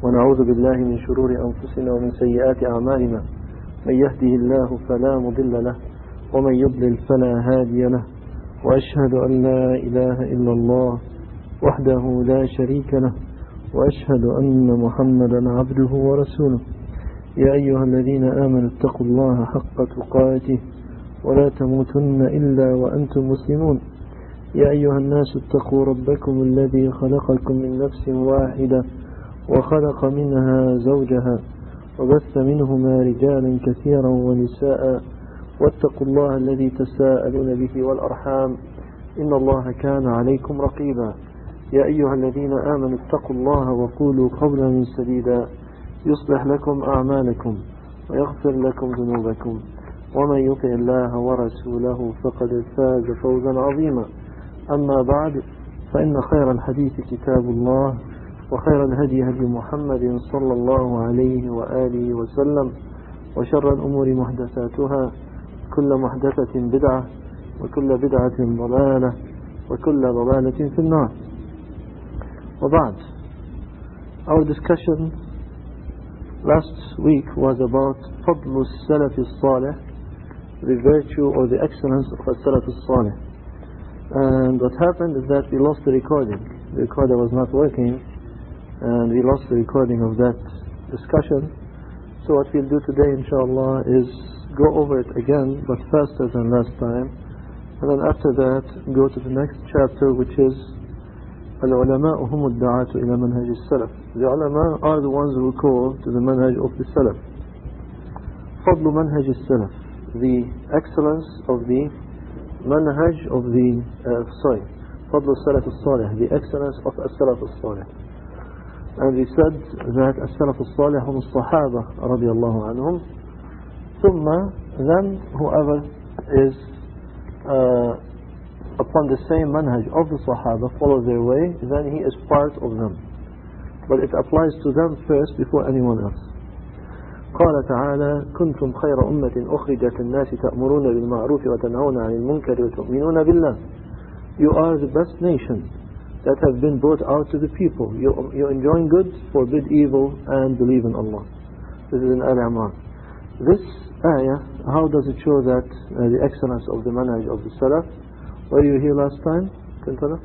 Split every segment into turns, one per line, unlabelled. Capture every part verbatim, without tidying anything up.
ونعوذ بالله من شرور أنفسنا ومن سيئات أعمالنا من يهده الله فلا مضل له ومن يضلل فلا هادي له وأشهد أن لا إله إلا الله وحده لا شريك له وأشهد أن محمدا عبده ورسوله يا أيها الذين آمنوا اتقوا الله حق تقاته ولا تموتن إلا وأنتم مسلمون يا أيها الناس اتقوا ربكم الذي خلقكم من نفس واحدة وخلق منها زوجها وبث منهما رجالا كثيرا ونساء واتقوا الله الذي تساءلون به والأرحام إن الله كان عليكم رقيبا يا أيها الذين آمنوا اتقوا الله وقولوا قولا سديدا يصلح لكم أعمالكم ويغفر لكم ذنوبكم ومن يطع الله ورسوله فقد فاز فوزا عظيما أما بعد فإن خير الحديث كتاب الله وخير الهدي هدي محمد صلى الله عليه وآله وسلم وشر الأمور محدثاتها كل محدثة بدعة وكل بدعة ضلالة وكل ضلالة في النار. وبعد, our discussion last week was about فضل السلف الصالح, the virtue or the excellence of السلف الصالح. And what happened is that we lost the recording. The recorder was not working and we lost the recording of that discussion. So what we'll do today inshallah is go over it again, but faster than last time, and then after that go to the next chapter, which is العلماء هم الدعاة إلى منهج السلف. The ulama are the ones who call to the manhaj of the salaf. فضل منهج السلف, the excellence of the manhaj of the uh, sorry فضل السلف الصالح, the excellence of السلف الصالح. And we said that السلف الصالح هم الصحابة رضي الله عنهم, ثم then whoever is uh, upon the same manhaj of the Sahaba, follow their way, then he is part of them. But it applies to them first before anyone else. قال تعالى كنتم خير أمة أخرجت الناس تأمرون بالمعروف وتنهون عن المنكر وتؤمنون بالله. You are the best nation that have been brought out to the people. You, you enjoin good, forbid evil, and believe in Allah. This is in Al-Imran. This ayah, how does it show that uh, the excellence of the manhaj of the Salaf? Were you here last time? Kantala?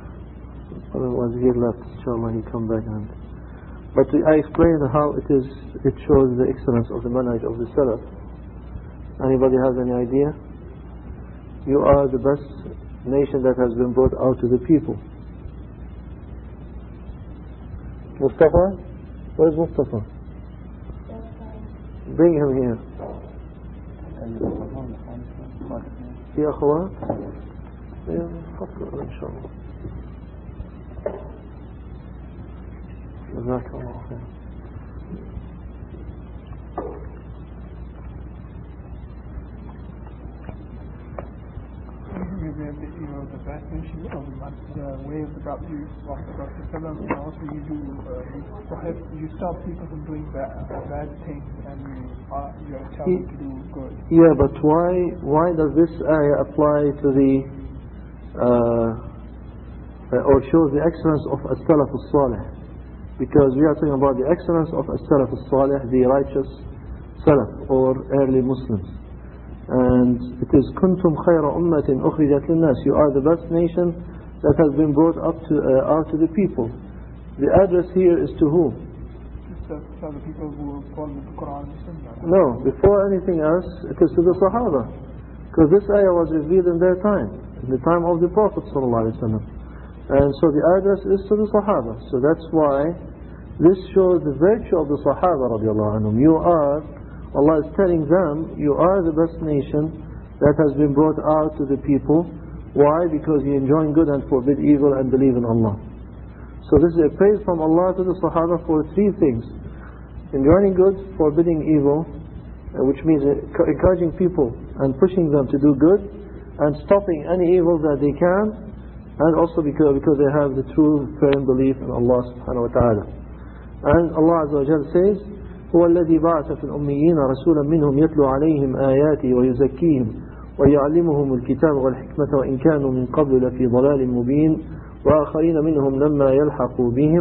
Was here left, inshallah he come back and but I explained how it is it shows the excellence of the manhaj of the Salaf. Anybody has any idea? You are the best nation that has been brought out to the people. Mustafa? Where is Mustafa? Bring him here. يا أخوات تفضل إن شاء الله. جزاك الله خير.
You know, the best nation of the way of the Prophet and also you do uh, you, prohibit, you stop people from doing bad, bad things and you, uh, you tell them to do good.
Yeah, but why why does this ayah apply to the uh, or shows the excellence of as-salaf as-salih? Because we are talking about the excellence of as-salaf as-salih, the righteous salaf or early Muslims. And it is kuntum khayra ummatin ukhrijat linnas. You are the best nation that has been brought up to uh, out to the people. The address here is to whom?
To the people who follow the Quran and Sunnah.
No, before anything else, it is to the Sahaba, because this ayah was revealed in their time, in the time of the Prophet sallallahu alaihi wasallam. And so the address is to the Sahaba. So that's why this shows the virtue of the Sahaba radiallahu anhum. You are, Allah is telling them, you are the best nation that has been brought out to the people. Why? Because you enjoin good and forbid evil and believe in Allah. So this is a praise from Allah to the Sahaba for three things: enjoining good, forbidding evil, which means encouraging people and pushing them to do good, and stopping any evil that they can, and also because, because they have the true firm belief in Allah subhanahu wa ta'ala. And Allah Azza wa Jalla says, هو الذي بعث في الأميين رسولا منهم يتلو عليهم آياته ويزكيهم ويعلمهم الكتاب والحكمة وإن كانوا من قبل لفي ضلال مبين وآخرين منهم لما يلحقوا بهم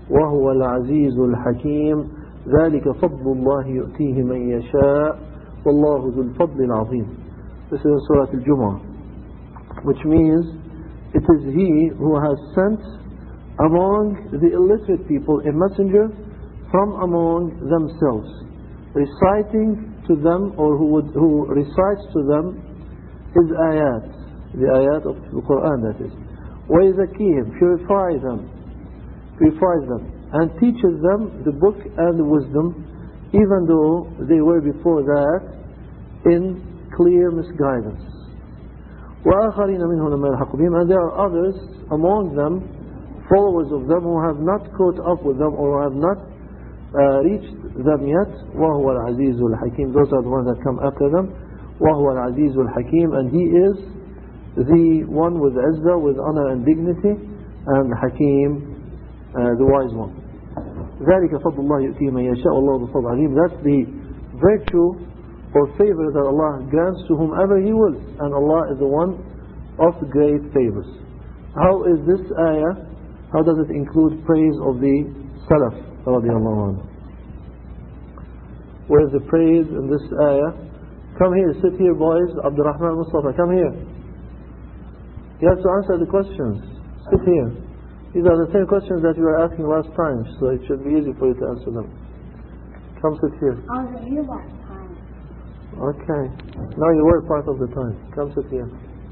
وهو العزيز الحكيم ذلك فضل الله يؤتيه من يشاء والله ذو الفضل العظيم. This is Surah Al-Jumu'ah, which means it is He who has sent among the illiterate people a messenger from among themselves, reciting to them, or who, would, who recites to them his ayat, the ayat of the Quran, that is. وَيَزَكِّيهِمْ, purifies them, purifies them, and teaches them the book and the wisdom, even though they were before that in clear misguidance. وَآخَرِينَ مِنْهُ لَمَا يَلْحَقُ بِهِمْ, and there are others among them, followers of them, who have not caught up with them or have not uh, reached them yet. وَهُوَ الْعَزِيزُ الْحَكِيمُ, those are the ones that come after them. وَهُوَ الْعَزِيزُ الْحَكِيمُ, and He is the one with izzah, with honor and dignity, and Hakim, uh, the wise one. ذَلِكَ فَضْلُ اللَّهِ يُؤْتِيهِ مَن يَشَاءُ وَاللَّهُ ذُو الْفَضْلِ الْعَظِيمِ. That's the virtue or favor that Allah grants to whomever He wills, and Allah is the one of great favors. How is this ayah, how does it include praise of the Salaf radiallahu anhu? Where is the praise in this ayah? Come here, sit here boys. Abdul Rahman Mustafa, come here. You have to answer the questions. Sit here. These are the same questions that you were asking last time, so it should be easy for you to answer them. Come sit here.
I was here last time.
Okay. Now you were part of the time. Come sit here.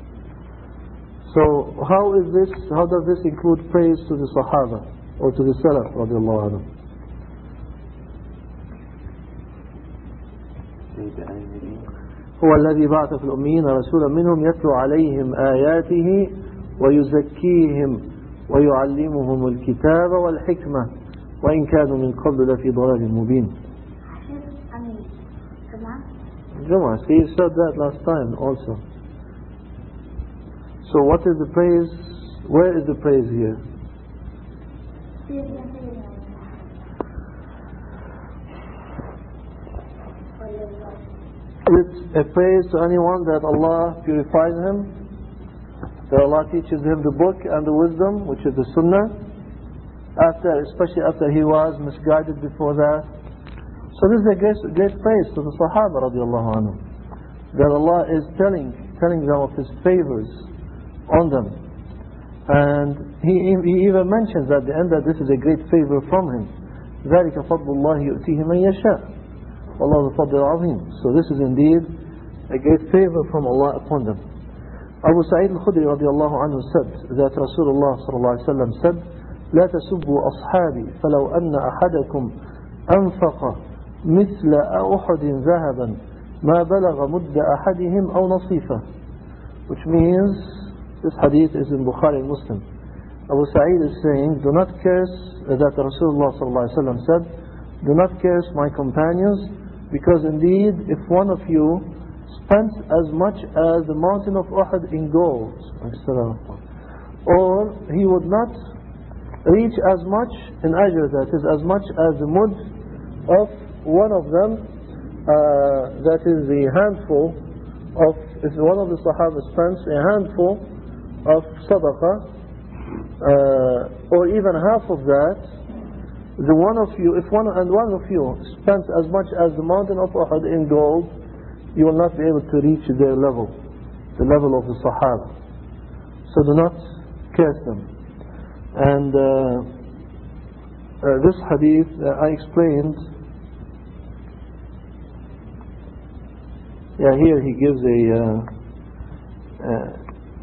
So how is this, how does this include praise to the Sahaba or to the Salaf radiallahu anhu? هو الذي بعث في الأميين رسولا منهم يتلو عليهم آياته ويزكيهم ويعلمهم الكتاب والحكمة وإن كانوا من قبل لفي ضلال مبين. Jumu'ah, see, you said that last time also. So what is the praise? Where is the praise here? It's a praise to anyone that Allah purifies him, that Allah teaches him the book and the wisdom, which is the Sunnah, after, especially after he was misguided before that. So this is a great, great praise to the Sahaba radiallahu anhu, that Allah is telling, telling them of His favors on them. And he, he even mentions at the end that this is a great favor from Him. ذَلِكَ فَضْلُ اللَّهِ يُؤْتِيهِ مَن يَشَاءُ وَاللَّهُ ذُو الْفَضْلِ الْعَظِيمِ. So this is indeed a great favor from Allah upon them. Abu Sa'id al-Khudri radiallahu anhu said that Rasulullah sallallahu alayhi wa sallam said, لا تسبوا أصحابي فلو أن أحدكم أنفق مثل أحد ذهبا ما بلغ مد أحدهم أو نصيفه. Which means, this hadith is in Bukhari and Muslim. Abu Sa'id is saying, do not curse, that Rasulullah sallallahu alayhi wa sallam said, do not curse my companions, because indeed if one of you spends as much as the mountain of Uhud in gold, or he would not reach as much in ajr, that is as much as the mud of one of them, uh, that is the handful of, if one of the Sahaba spends a handful of sadaqah, uh, or even half of that, the one of you, if one and one of you spends as much as the mountain of Uhud in gold, you will not be able to reach their level, the level of the Sahaba. So do not curse them. And uh, uh, this hadith uh, I explained. Yeah, here he gives a uh, uh,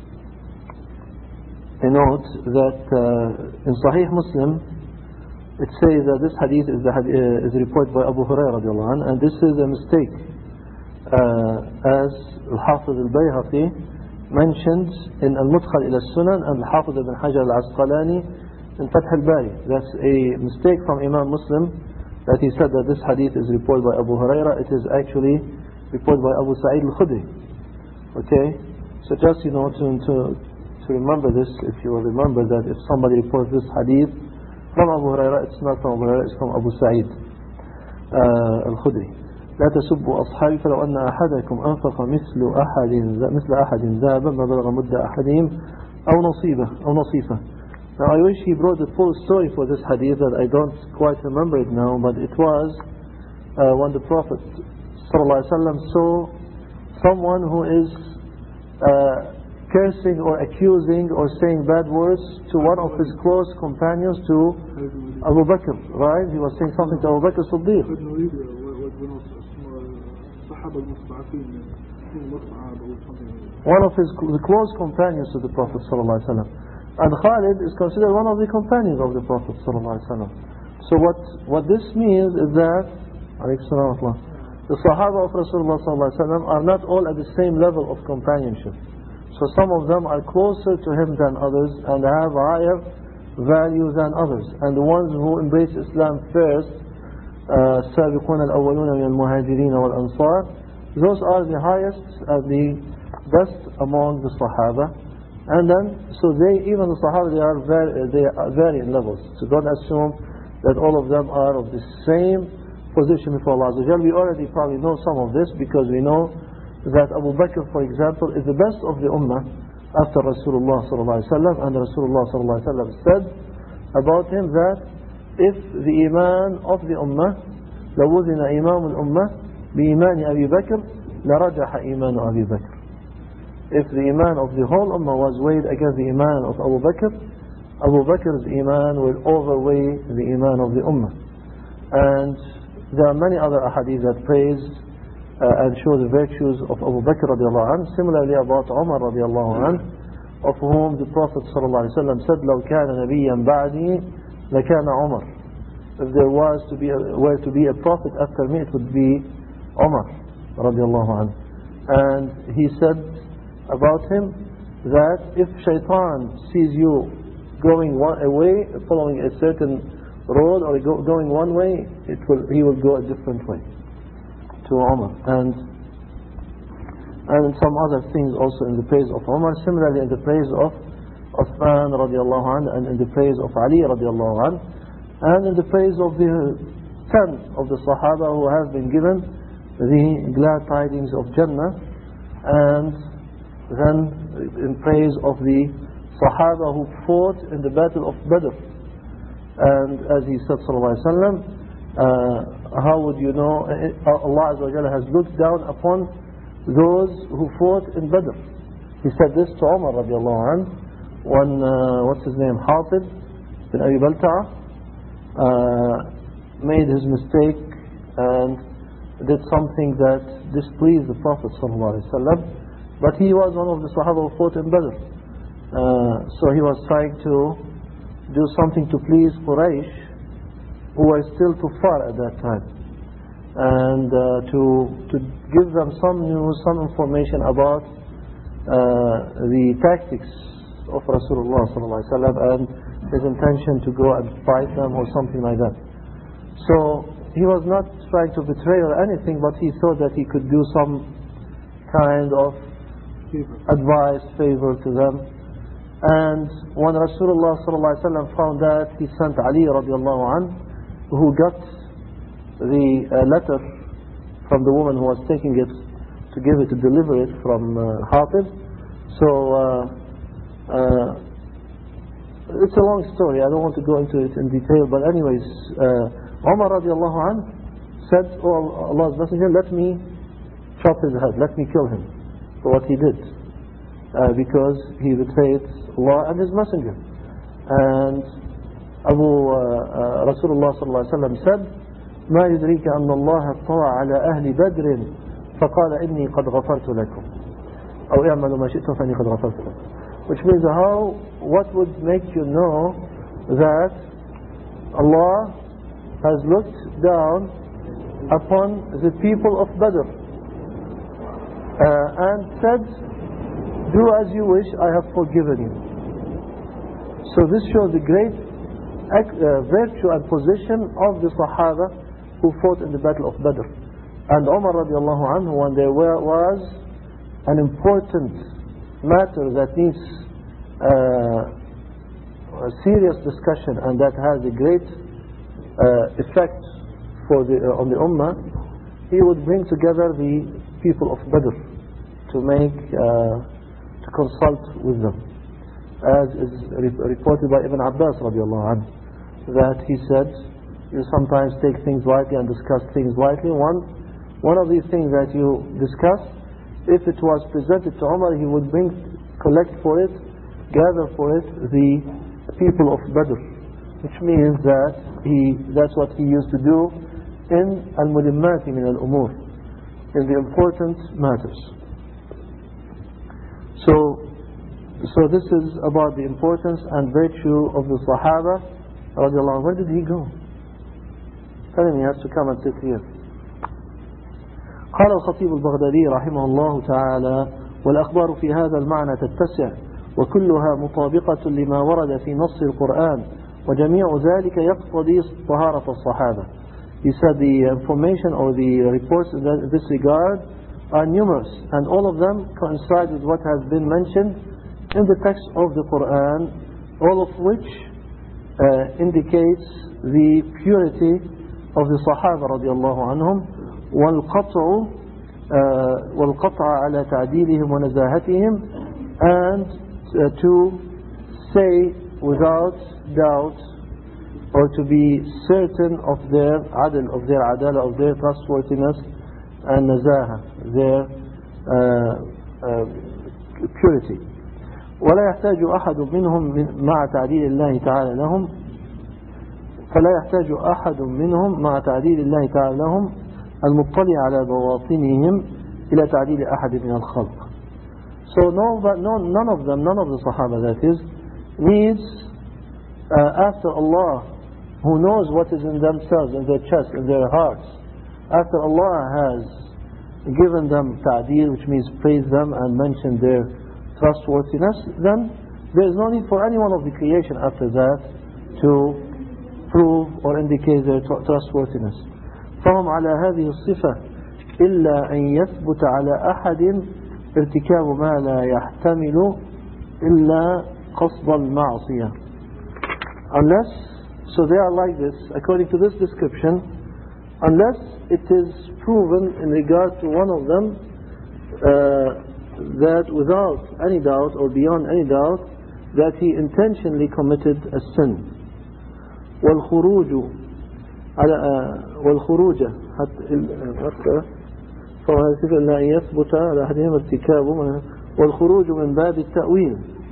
a note that uh, in Sahih Muslim it says that this hadith is, the, uh, is reported by Abu Hurairah radiallahu anhu, and this is a mistake, uh, as Al-Hafiz al-Bayhaqi mentioned in Al-Mudkhal ila Sunan, and Al-Hafiz ibn Hajar al-Asqalani in Fath al-Bari. That's a mistake from Imam Muslim, that he said that this hadith is reported by Abu Hurairah. It is actually reported by Abu Sa'id al-Khudri. Okay, so just you know to, to to remember this, if you will remember that if somebody reports this hadith from Abu Hurairah, it's not from Abu Hurairah, it's from Abu Sa'id uh, al-Khudri. لا تسبوا أصحابي فلو أن أحدكم أنفق مثل أحد مثل أحد ذهبا ما بلغ مد أحدهم أو نصيبه أو نصيفه. Now I wish he brought the full story for this hadith that I don't quite remember it now, but it was uh, when the Prophet ﷺ saw someone who is uh, cursing or accusing or saying bad words to one of his close companions, to Abu Bakr, right? He was saying something to Abu Bakr Siddiq. One of his the close companions to the Prophet ﷺ. And Khalid is considered one of the companions of the Prophet ﷺ. So what, what this means is that the Sahaba of Rasulullah ﷺ are not all at the same level of companionship. So some of them are closer to him than others and have higher value than others. And the ones who embrace Islam first, السابقون الأولون من المهاجرين والأنصار, those are the highest and the best among the Sahaba. And then, so they, even the Sahaba, they are very, they are vary in levels. So don't assume that all of them are of the same position before Allah Azza wa Jal. We already probably know some of this because we know that Abu Bakr, for example, is the best of the Ummah after Rasulullah sallallahu alaihi wasallam, and Rasulullah sallallahu alaihi wasallam said about him that if the iman of the Ummah لوزن إمام الأمة بإيمان أبي بكر لرجح إيمان أبي بكر. If the iman of the whole Ummah was weighed against the iman of Abu Bakr, Abu Bakr's iman will overweigh the iman of the Ummah. And there are many other ahadith that praise uh, and show the virtues of Abu Bakr radiallahu anhu. Similarly about Umar radiallahu anhu, of whom the Prophet sallallahu alaihi wasallam said, لو كان نبيا بعدي لكان عمر. If there was to be a, were to be a prophet after me, it would be Umar radiallahu anhu. And he said about him that if shaitan sees you going one way, following a certain road, or go, going one way, it will he will go a different way to Umar. And and some other things also in the praise of Umar, similarly in the praise of Uthman radiallahu anhu, and in the praise of Ali radiallahu anhu, and in the praise of the ten of the Sahaba who have been given the glad tidings of Jannah, and then in praise of the Sahaba who fought in the battle of Badr. And as he said sallallahu alaihi wasallam, uh, how would you know, Allah Azza wa Jalla has looked down upon those who fought in Badr. He said this to Umar radiallahu anhu when uh, what's his name, Hatib bin Abi Balta'a uh, made his mistake and did something that displeased the Prophet sallallahu alaihi wasallam. But he was one of the Sahaba who fought in Badr. Uh, so he was trying to do something to please Quraysh, who were still too far at that time. And uh, to, to give them some news, some information about uh, the tactics of Rasulullah sallallahu alaihi wasallam and his intention to go and fight them or something like that. So he was not trying to betray or anything, but he thought that he could do some kind of advice, favor to them. And when Rasulullah sallallahu alaihi wasallam found that, he sent Ali radiallahu anhu, who got the uh, letter from the woman who was taking it to give it, to deliver it from uh, Hatib. So uh, uh, it's a long story, I don't want to go into it in detail, but anyways, uh, Umar radiallahu anhu said, oh Allah's Messenger, let me chop his head, let me kill him for what he did, uh, because he betrayed Allah and His Messenger. And Abu uh, uh, Rasulullah sallallahu alaihi wasallam said, ما يدريك أن الله اطلع على أهل بدر فقال إني قد غفرت لكم أو اعملوا ما شئتم فإني قد غفرت لكم. Which means, how, what would make you know that Allah has looked down upon the people of Badr uh, and said, do as you wish, I have forgiven you. So this shows the great uh, virtue and position of the Sahaba who fought in the battle of Badr. And Umar radiallahu anhu, when there were, was an important matter that needs uh, a serious discussion and that has a great uh, effect for the, uh, on the Ummah, he would bring together the people of Badr to make uh, to consult with them. as is reported by Ibn Abbas radiallahu anhu, that he said, you sometimes take things lightly and discuss things lightly. One, one of these things that you discuss, if it was presented to Umar, he would bring, collect for it, gather for it the people of Badr, which means that he, that's what he used to do in al-mulimmati min al-umur, in the important matters. So, so this is about the importance and virtue of the Sahaba radiallahu anhu. Where did he go? Tell him he has to come and sit here. قال الخطيب البغدادي رحمه الله تعالى: والأخبار في هذا المعنى تتسع وكلها مطابقة لما ورد في نص القرآن وجميع ذلك يقتضي طهارة الصحابة. He said the information or the reports in this regard are numerous, and all of them coincide with what has been mentioned in the text of the Quran, all of which uh, indicates the purity of the Sahaba radiallahu anhum, والقطع uh, والقطع على تعديلهم ونزاهتهم, and uh, to say without doubt or to be certain of their adl, of their adala, of their trustworthiness and nazaha, their uh, uh, purity. ولا يحتاج أحد منهم مع تعديل الله تعالى لهم فلا يحتاج أحد منهم مع تعديل الله تعالى لهم المطلع على بواطنهم إلى تعديل أحد من الخلق. So no, no, none of them, none of the Sahaba that is, needs uh, after Allah, who knows what is in themselves, in their chest, in their hearts, after Allah has given them ta'deel, which means praise them and mention their trustworthiness, then there is no need for any one of the creation after that to prove or indicate their trustworthiness. فهم على هذه الصفة إلا أن يثبت على أحد ارتكاب ما لا يحتمل إلا قصد المعصية. Unless, so they are like this, according to this description, unless it is proven in regard to one of them uh, that without any doubt or beyond any doubt that he intentionally committed a sin. والخروج على والخروج حتى فهذا لا يثبت على أحدهم ارتكابه والخروج من باب التأويل,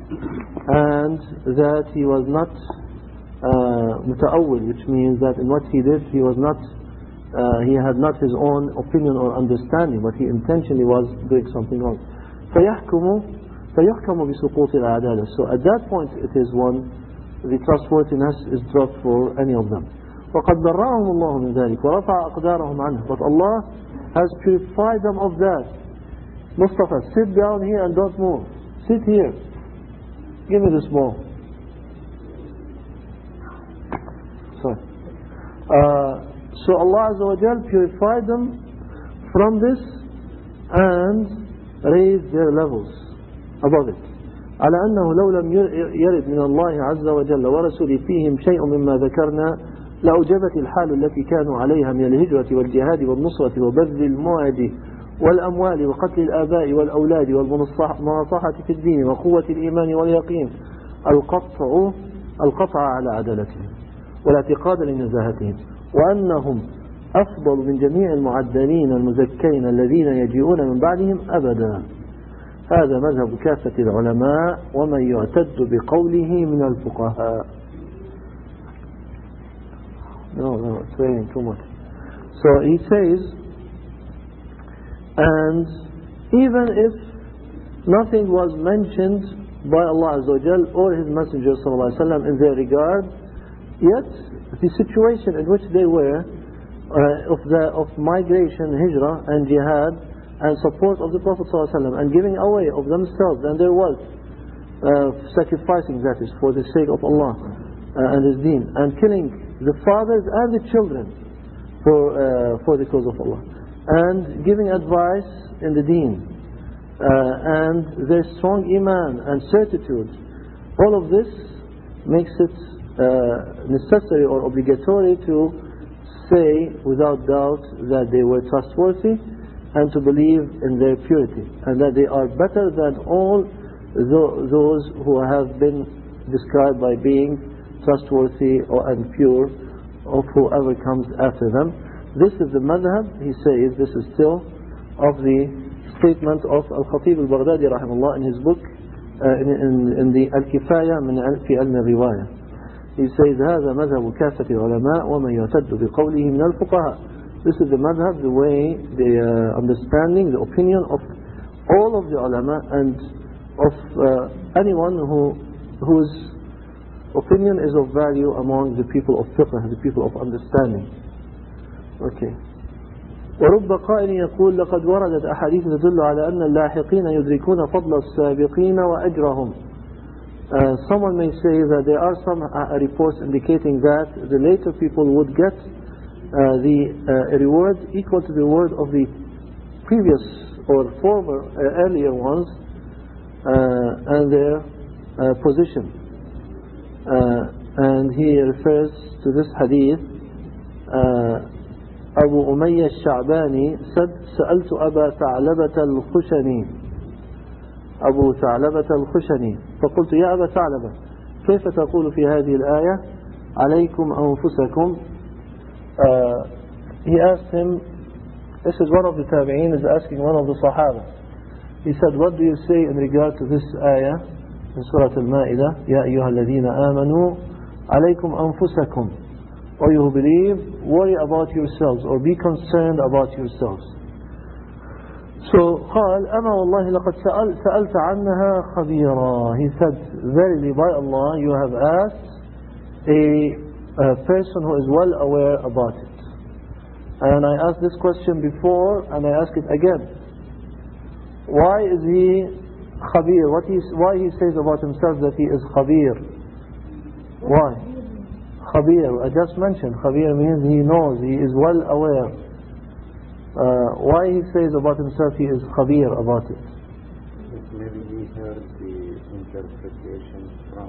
and that he was not uh, متأول, which means that in what he did he was not uh, he had not his own opinion or understanding, but he intentionally was doing something wrong. فيحكم فيحكم بسقوط العدالة. So at that point it is one, the trustworthiness is dropped for any of them. وقد برأهم الله من ذلك ورفع أقدارهم عنه. But Allah has purified them of that. Mustafa, sit down here and don't move. Sit here. Give me this ball. Sorry. Uh, so Allah Azza wa Jal purified them from this and raised their levels above it. على أنه لو لم يرد من الله عز وجل ورسوله فيهم شيء مما ذكرنا لأوجبت الحال التي كانوا عليها من الهجرة والجهاد والنصرة وبذل الموعد والأموال وقتل الآباء والأولاد والمناصحة في الدين وقوة الإيمان واليقين القطع القطع على عدالتهم والاعتقاد لنزاهتهم وأنهم أفضل من جميع المعدلين المزكين الذين يجيئون من بعدهم أبدا. هذا مذهب كافة العلماء ومن يعتد بقوله من الفقهاء. No, no, it's raining too much. So he says, and even if nothing was mentioned by Allah Azza wa Jal or His Messenger Sallallahu Alaihi Wasallam in their regard, yet the situation in which they were uh, of the of migration, hijrah and jihad and support of the Prophet Sallallahu Alaihi Wasallam and giving away of themselves and their wealth, uh, sacrificing that is for the sake of Allah uh, and His Deen, and killing the fathers and the children for uh, for the cause of Allah, and giving advice in the Deen, uh, and their strong iman and certitude, all of this makes it uh, necessary or obligatory to say without doubt that they were trustworthy and to believe in their purity and that they are better than all those who have been described by being trustworthy or and pure of whoever comes after them. This is the madhab, he says, this is still of the statement of Al-Khatib Al-Baghdadi rahimahullah in his book uh, in, in, in the Al-Kifaya min fi ilm al-riwaya. He says هذا مذهب كافة العلماء ومن يعتد بقوله من الفقهاء. This is the madhab, the way, the uh, understanding, the opinion of all of the ulama and of uh, anyone who whose opinion is of value among the people of fiqh, the people of understanding. Okay. ورب قائل يقول لقد وردت أحاديث تدل على أن اللاحقين يدركون فضل السابقين وأجرهم. Uh, someone may say that there are some uh, reports indicating that the later people would get uh, the uh, reward equal to the reward of the previous or former uh, earlier ones uh, and their uh, position. Uh, and he refers to this hadith. Uh, Abu Umayyah al-Sha'bani said, سألت أبا ثعلبة الخشني أبو ثعلبة الخشني فقلت يا أبا ثعلبة كيف تقول في هذه الآية عليكم أنفسكم. uh, He asked him, this is one of the tabi'een is asking one of the Sahaba. He said, what do you say in regard to this ayah in Surah Al-Ma'idah, يا أيها الذين آمنوا عليكم أنفسكم, or you who believe, worry about yourselves or be concerned about yourselves. So قال أما والله لقد سألت عنها خبيرا. He said, verily by Allah you have asked a, a person who is well aware about it. And I asked this question before and I ask it again. Why is he khabir? What he, why he says about himself that he is khabir? Why? Khabir, I just mentioned, khabir means he knows, he is well aware. Uh, why he says about himself he is khabir about it?
Maybe he heard the interpretation from,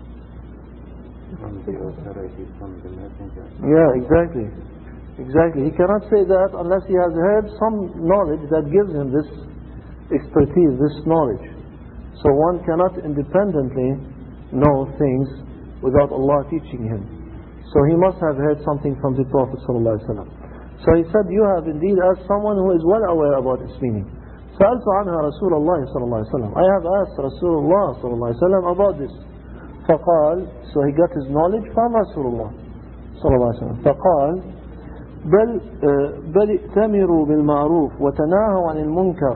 from the authority, from the messenger.
Yeah, exactly. Exactly. He cannot say that unless he has heard some knowledge that gives him this expertise, this knowledge. So one cannot independently know things without Allah teaching him. So he must have heard something from the Prophet ﷺ. So he said, you have indeed asked someone who is well aware about its meaning. سألت عنها رسول الله صلى الله عليه وسلم. I have asked Rasulullah صلى الله عليه وسلم about this. فقال, so he got his knowledge from Rasulullah صلى الله عليه وسلم. فقال بل بل ائتمروا بالمعروف وتناهوا عن المنكر.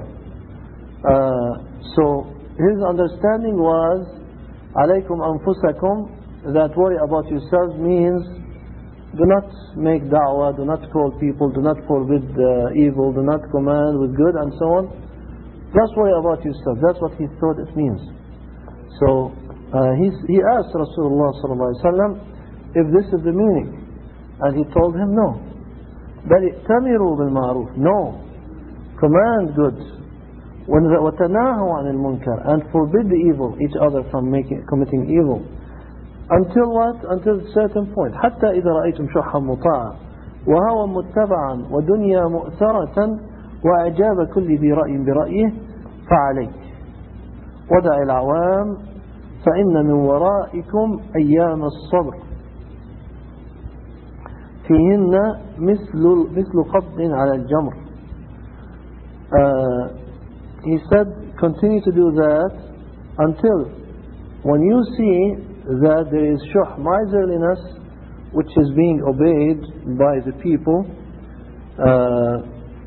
Uh, so his understanding was عليكم أنفسكم, that worry about yourselves means do not make da'wah, do not call people, do not forbid uh, evil, do not command with good and so on. Just worry about yourself. That's what he thought it means. So uh, he, he asked Rasulullah sallallahu alaihi wasallam if this is the meaning, and he told him no. بل ائتمروا بالمعروف, no, command good, وتناهوا عن المنكر, and forbid the evil, each other from making, committing evil. Until what? Until a certain point. حتى إذا رأيتم شحا مطاعا وهوى متبعا ودنيا مؤثرة وإعجاب كل ذي رأي برأيه فعليك ودع العوام فإن من ورائكم أيام الصبر فيهن مثل مثل قبض على الجمر. Uh, he said, continue to do that until when you see that there is shuh, miserliness, which is being obeyed by the people, uh,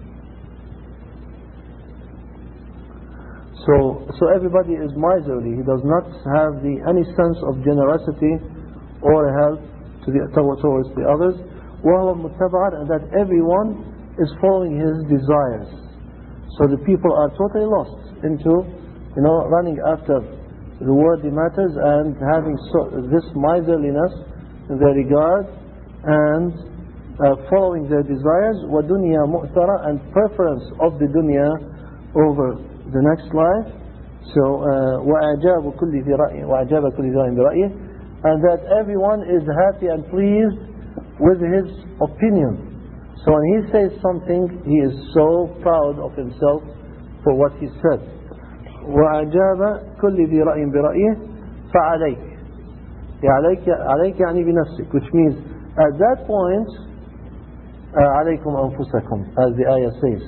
so so everybody is miserly. He does not have the any sense of generosity or help to the, towards the others. وَهُوَ مُتَّبَعًا, and that everyone is following his desires. So the people are totally lost into, you know, running after the worldly matters and having so, this miserliness in their regard and uh, following their desires, وَدُنْيَا مُؤْثَرَةً, and preference of the dunya over the next life. So وَأَعْجَابُ كُلِّ ذِي رَأْيٍ وَأَعْجَابَ كُلِّ ذِي رَأْيٍ بِرَأْيِهِ, and that everyone is happy and pleased with his opinion. So when he says something, he is so proud of himself for what he said. وأجاب كل ذي رأي برأيه فعليك. عليك عليك يعني بنفسك, which means at that point عليكم أنفسكم, as the ayah says.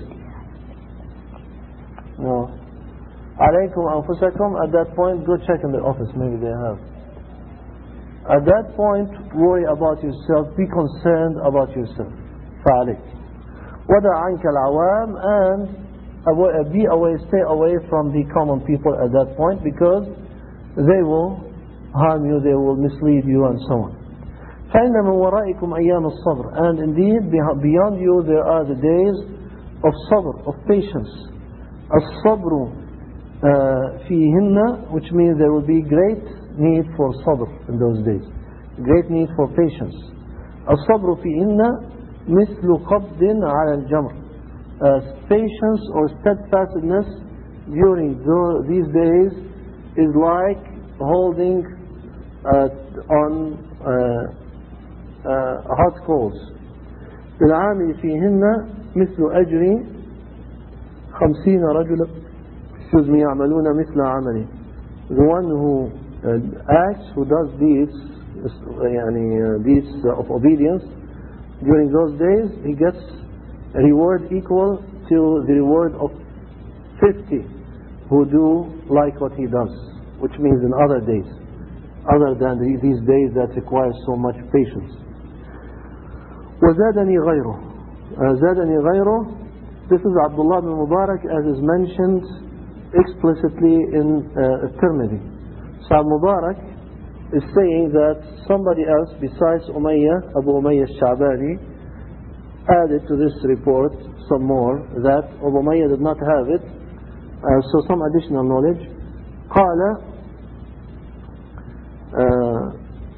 No. عليكم أنفسكم, at that point go check in the office, maybe they have. At that point worry about yourself, be concerned about yourself. فعليك. ودع عنك العوام, and be away, stay away from the common people at that point, because they will harm you, they will mislead you, and so on. فإن من ورائكم أيام الصبر, and indeed beyond you there are the days of sabr, of patience. الصبر فيهن, which means there will be great need for sabr in those days, great need for patience. الصبر فيهن مثل قبض على الجمر, patience or steadfastness during these days is like holding uh, on uh, uh, hot coals. العامل فيهن مثل أجر خمسين رجلا, excuse me, يعملون مثل عمله. The one who uh, acts, who does deeds, يعني, uh, deeds of obedience during those days, he gets a reward equal to the reward of fifty who do like what he does, which means in other days, other than the, these days that require so much patience. وزادني غيره, uh, زادني غيره, this is Abdullah ibn Mubarak, as is mentioned explicitly in uh, Tirmidhi. So Mubarak is saying that somebody else besides Umayyah, Abu Umayyah al-Sha'bani, added to this report some more, that Abu Umayyah did not have it, uh, so some additional knowledge. قال uh,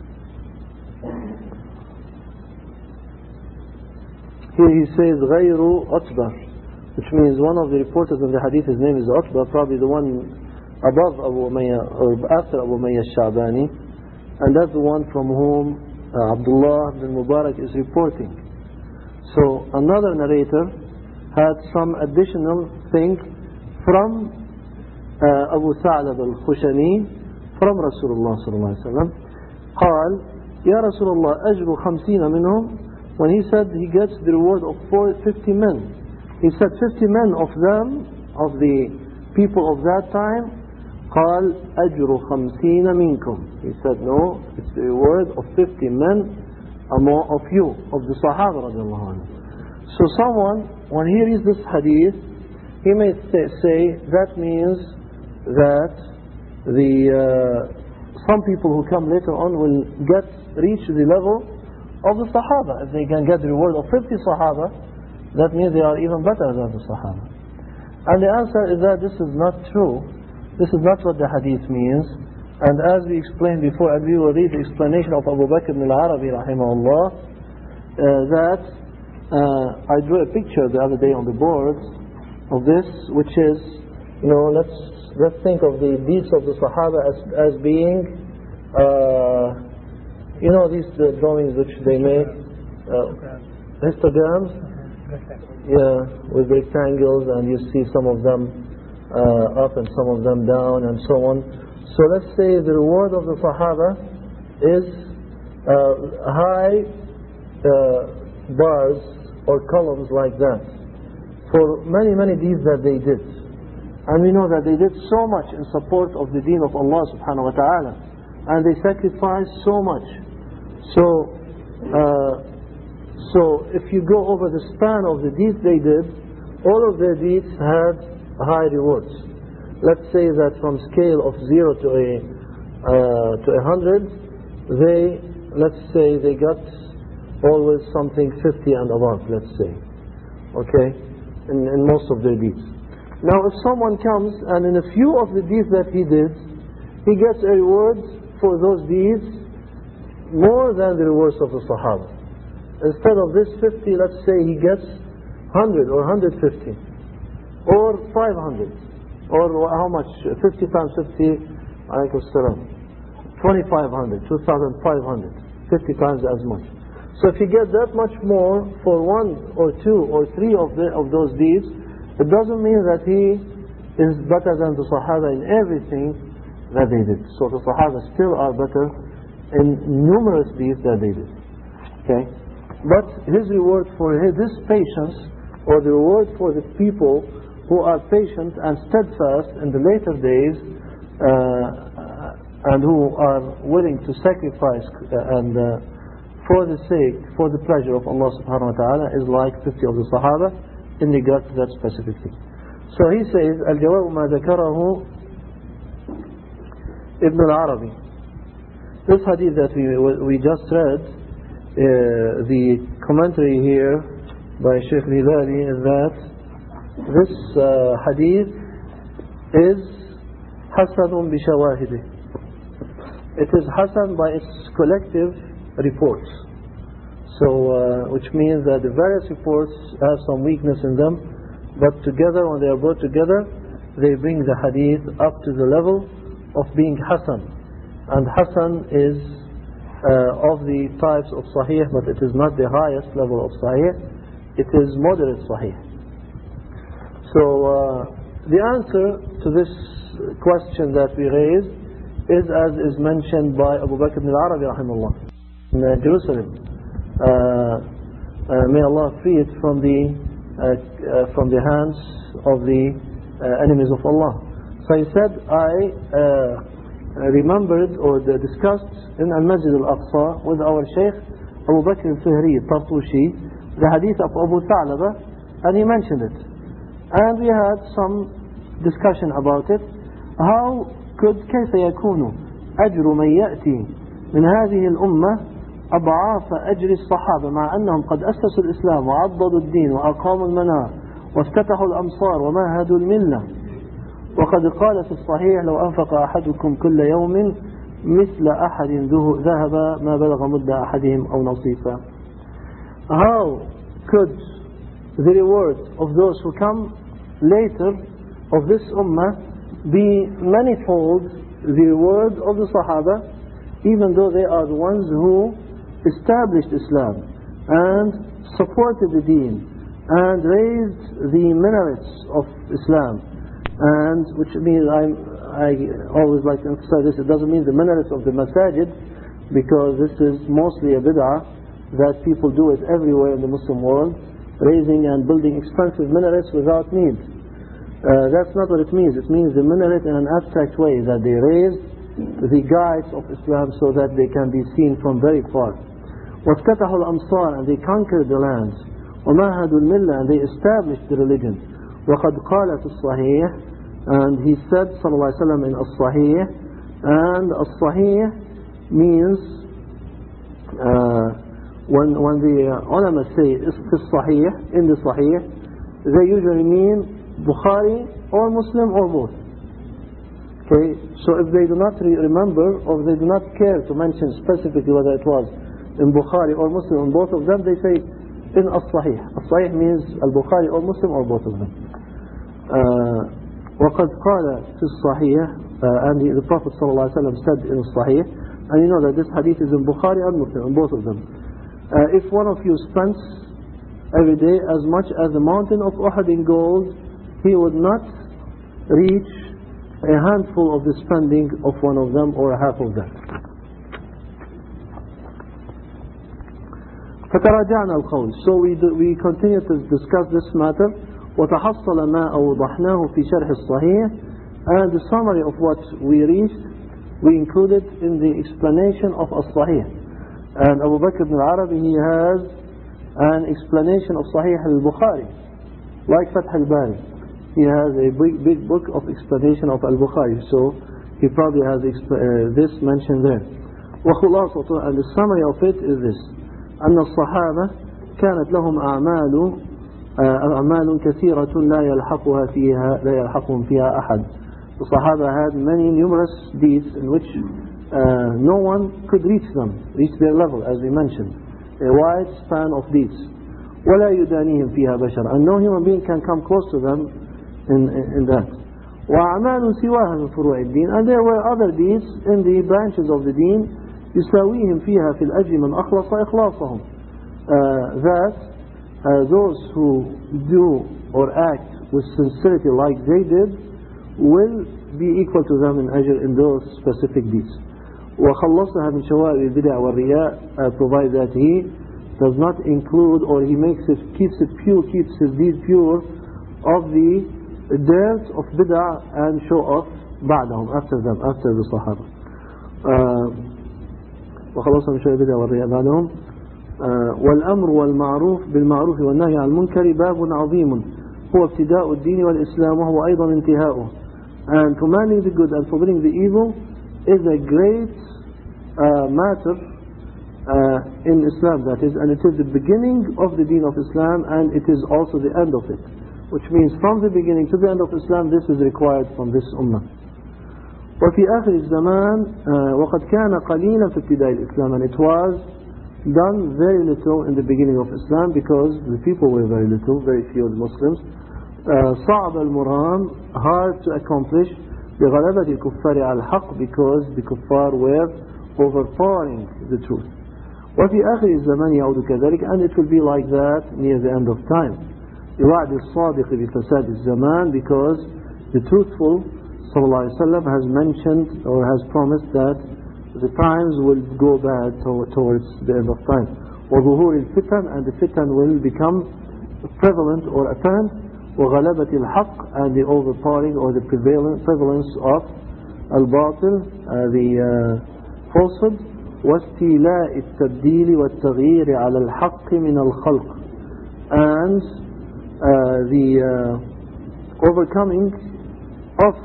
here he says غير عتبة, which means one of the reporters in the hadith, his name is Utbah, probably the one above Abu Umayyah or after Abu Umayyah al-Sha'bani, and that's the one from whom uh, Abdullah ibn Mubarak is reporting. So another narrator had some additional thing from uh, Abu Tha'lab al-Khushani from Rasulullah sallallahu alaihi wasallam. قال يا رسول الله أجر خمسين منهم, when he said he gets the reward of fifty men, he said fifty men of them, of the people of that time, قال أجر خمسين منكم, he said no, it's the reward of fifty men among of you, of the Sahaba radiallahu anhu. So someone, when he reads this hadith, he may say, say that means that the uh, some people who come later on will get reach the level of the Sahaba. If they can get the reward of fifty Sahaba, that means they are even better than the Sahaba. And the answer is that this is not true. This is not what the hadith means. And as we explained before, and we will read the explanation of Abu Bakr ibn al-Arabi rahimahullah, uh, that uh, I drew a picture the other day on the board of this, which is, you know, let's let's think of the deeds of the Sahaba as as being, uh, you know, these the drawings which they make, uh, histograms, yeah, with rectangles, and you see some of them uh, up and some of them down, and so on. So let's say the reward of the Sahaba is uh, high uh, bars or columns like that for many, many deeds that they did. And we know that they did so much in support of the deen of Allah subhanahu wa ta'ala, and they sacrificed so much. So, uh, so if you go over the span of the deeds they did, all of their deeds had high rewards. Let's say that from scale of zero to a uh, to a hundred, they let's say they got always something fifty and above. Let's say, okay, in, in most of their deeds. Now, if someone comes and in a few of the deeds that he did, he gets a reward for those deeds more than the rewards of the Sahaba. Instead of this fifty, let's say he gets hundred or hundred fifty or five hundred. Or how much? fifty times fifty, alaykum salam, twenty-five hundred, two thousand five hundred, fifty times as much. So if you get that much more for one or two or three of the, of those deeds, it doesn't mean that he is better than the Sahaba in everything that they did. So the Sahaba still are better in numerous deeds that they did. Okay? But his reward for his, this patience, or the reward for the people who are patient and steadfast in the later days, uh, and who are willing to sacrifice uh, and uh, for the sake, for the pleasure of Allah subhanahu wa ta'ala, is like fifty of the Sahaba in regard to that specific thing. So he says, الجواب ما ذكره Ibn al-Arabi. This hadith that we, we just read, uh, the commentary here by Shaykh Hilali is that this uh, hadith is Hasanun bi shawahidih. It is Hasan by its collective reports. So, uh, which means that the various reports have some weakness in them, but together, when they are brought together, they bring the hadith up to the level of being Hasan. And Hasan is uh, of the types of Sahih, but it is not the highest level of Sahih. It is moderate Sahih. So uh, the answer to this question that we raised is as is mentioned by Abu Bakr ibn al-Arabi rahimahullah in uh, Jerusalem. Uh, uh, may Allah free it from the uh, uh, from the hands of the uh, enemies of Allah. So he said, I uh, remembered or discussed in Al-Masjid Al-Aqsa with our Shaykh Abu Bakr al-Fihri al-Tartushi the hadith of Abu Tha'laba, and he mentioned it. And we had some discussion about it. How could كيف يكون أجر من يأتي من هذه الأمة أضعاف أجر الصحابة مع أنهم قد أسسوا الإسلام وعضدوا الدين وأقاموا المنار وافتتحوا الأمصار ومهدوا الملة وقد قال في الصحيح لو أنفق أحدكم كل يوم مثل أحد ذهب ما بلغ مد أحدهم أو نصيفا. How could the reward of those who come later of this ummah be manifold the reward of the Sahaba, even though they are the ones who established Islam and supported the deen and raised the minarets of Islam? And which means I'm, I always like to emphasize this, it doesn't mean the minarets of the masajid, because this is mostly a bid'ah that people do it everywhere in the Muslim world, raising and building expensive minarets without need. Uh, that's not what it means. It means the minaret in an abstract way, that they raised the guides of Islam so that they can be seen from very far. وَافْتَتَحُوا الْأَمْصَارَ, and they conquered the lands. وَمَهَدُوا الْمِلَّةِ, and they established the religion. وَقَدْ قَالَ فِي الصَّحِيحِ, and he said sallallahu alaihi wasallam in as-Sahih, and as-Sahih means uh, when when the uh, ulama say is fi Sahih, in the Sahih, they usually mean Bukhari or Muslim or both. Okay, so if they do not re remember or they do not care to mention specifically whether it was in Bukhari or Muslim, in both of them they say in as-Sahih. As-Sahih means al-Bukhari or Muslim or both of them. وَقَدْ قَالَ فِي الصَّحِيحِ, and the, the Prophet ﷺ said in as-Sahih, and you know that this hadith is in Bukhari and Muslim, in both of them. Uh, if one of you spends every day as much as the mountain of Uhud in gold, he would not reach a handful of the spending of one of them or a half of that. فتراجعنا القول. So we, do, we continue to discuss this matter. وتحصل ما أوضحناه في شرح الصحيح, and the summary of what we reached we included in the explanation of as-Sahih. And Abu Bakr ibn al-Arabi, he has an explanation of Sahih al-Bukhari like Fath al-Bari. He has a big, big book of explanation of al-Bukhari, so he probably has uh, this mentioned there. وخلاصة, and the summary of it is this: أن الصحابة كانت لهم أعمال أعمال كثيرة لا يلحقها فيها لا يلحقهم فيها أحد. The Sahaba had many numerous deeds in which uh, no one could reach them, reach their level, as we mentioned, a wide span of deeds. ولا يدانيهم فيها بشر, and no human being can come close to them in, in, in that. وأعمال سواها من فروع الدين, and there were other deeds in the branches of the deen يساويهم فيها في الأجر من أخلص إخلاصهم, uh, that uh, those who do or act with sincerity like they did will be equal to them in ajr in those specific deeds. وخلصها من شوائب البدع والرياء, uh, provided that he does not include, or he makes it, keeps it pure, keeps his deed pure of the dirt of bid'ah and show off بعدهم, after them, after the Sahaba. وخلصها من شوائب البدع والرياء بعدهم. والأمر والمعروف بالمعروف والنهي عن المنكر باب عظيم هو ابتداء الدين والإسلام وهو أيضا انتهاؤه. And commanding the good and forbidding the evil is a great uh, matter uh, in Islam, that is, and it is the beginning of the deen of Islam, and it is also the end of it, which means from the beginning to the end of Islam this is required from this ummah. وفي آخر الزمان uh, وقد كان قليلا في ابتداء الإسلام, and it was done very little in the beginning of Islam because the people were very little, very few Muslims. صعب المرام, hard to accomplish, بغلبة الكفار على الحق, because the kuffar were overpowering the truth. وفي آخر الزمان يعود كذلك, and it will be like that near the end of time. يوعد الصادق بفساد الزمان, because the truthful صلى الله عليه وسلم has mentioned or has promised that the times will go bad to, towards the end of time. وظهور الفتن, and the fitan will become prevalent or apparent. وغلبة الحق, and the overpowering or the prevalence of الباطل, uh, the uh, falsehood. واستيلاء التبديل والتغيير على الحق من الخلق, and uh, the uh, overcoming of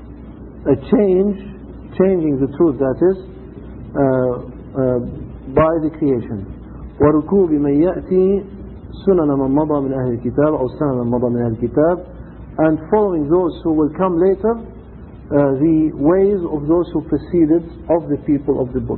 a change, changing the truth, that is uh, uh, by the creation. وركوب من يأتي سنن من مضى من أهل الكتاب أو سنن من مضى من أهل الكتاب, and following those who will come later, uh, the ways of those who preceded of the people of the book.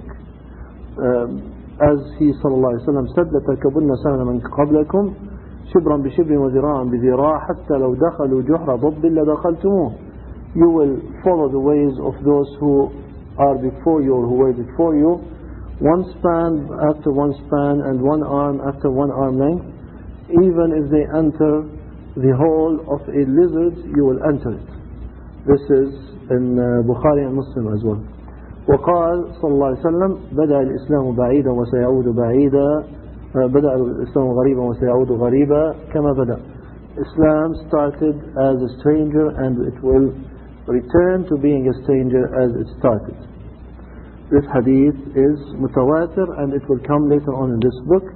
Um, as he صلى الله عليه وسلم said, لتركبن سنن من قبلكم شبرا بشبر وذراعا بذراع حتى لو دخلوا جحر ضب لدخلتموه. You will follow the ways of those who are before you or who were before you, one span after one span and one arm after one arm length. Even if they enter the hole of a lizard, you will enter it. This is in uh, Bukhari and Muslim as well. وقال صلى الله عليه وسلم بدأ الإسلام بعيدا وسيعود بعيدا بدأ الإسلام غريبا وسيعود غريبا كما بدأ. Islam started as a stranger and it will return to being a stranger as it started. This hadith is mutawatir and it will come later on in this book.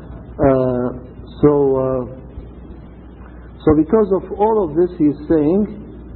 Uh, so, uh, so because of all of this, he is saying,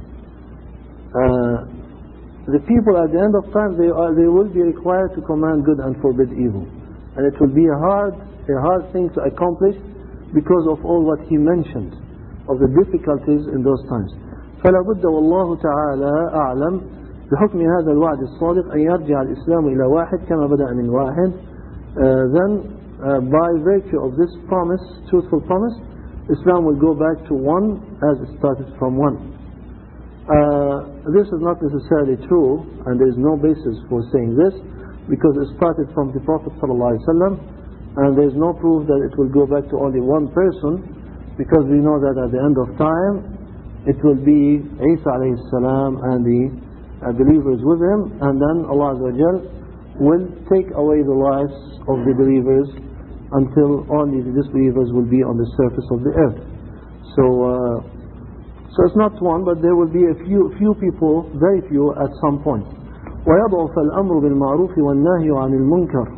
uh, the people at the end of time, they are, they will be required to command good and forbid evil, and it will be a hard, a hard thing to accomplish because of all what he mentioned of the difficulties in those times. فلا بد والله تعالى أعلم بحكم هذا الوعد الصادق أن يرجع الإسلام إلى واحد كما بدأ من واحد. Uh, then uh, by virtue of this promise, truthful promise, Islam will go back to one as it started from one. Uh, this is not necessarily true, and there is no basis for saying this, because it started from the Prophet ﷺ, and there is no proof that it will go back to only one person, because we know that at the end of time it will be Isa alayhi salam and the uh, believers with him, and then Allah Azza wa Jal will take away the lives of the believers until only the disbelievers will be on the surface of the earth. So uh, so it's not one, but there will be a few few people, very few at some point. ويضعف الأمر بالمعروف والنهي عن المنكر.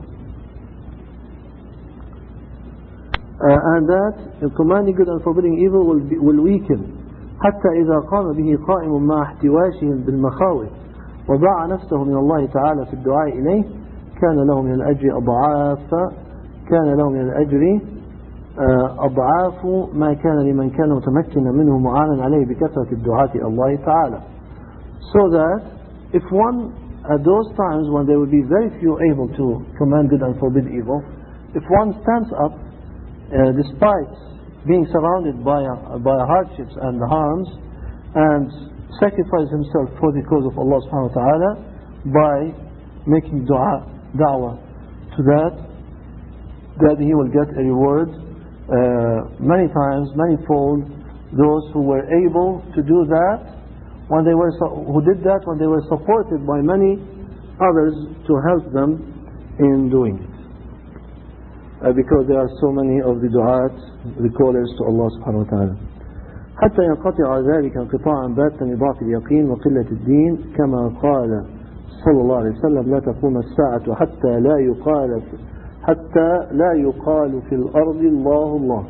Uh, and that commanding good and forbidding evil will, be, will weaken حتى إذا قام به قائم مع احتواشهم بالمخاوف وضع نفسه من الله تعالى في الدعاء إليه كان له من الأجر أضعاف كان له من الأجر أضعاف ما كان لمن كان متمكنا منه معانا عليه بكثرة الدعاء إلى الله تعالى. So that if one at those times when there will be very few able to command good and forbid evil, if one stands up uh, despite being surrounded by uh, by hardships and harms and sacrifice himself for the cause of Allah subhanahu wa ta'ala by making dua, da'wah to that, that he will get a reward uh, many times, manifold, those who were able to do that when they were so, who did that when they were supported by many others to help them in doing it. Uh, because there are so many of the du'at, the callers to Allah subhanahu wa ta'ala. حتى ينقطع ذلك انقطاعا باتا لضعف اليقين وقلة الدين كما قال صلى الله عليه وسلم لا تقوم الساعة حتى لا يقال حتى لا يقال في الأرض الله الله.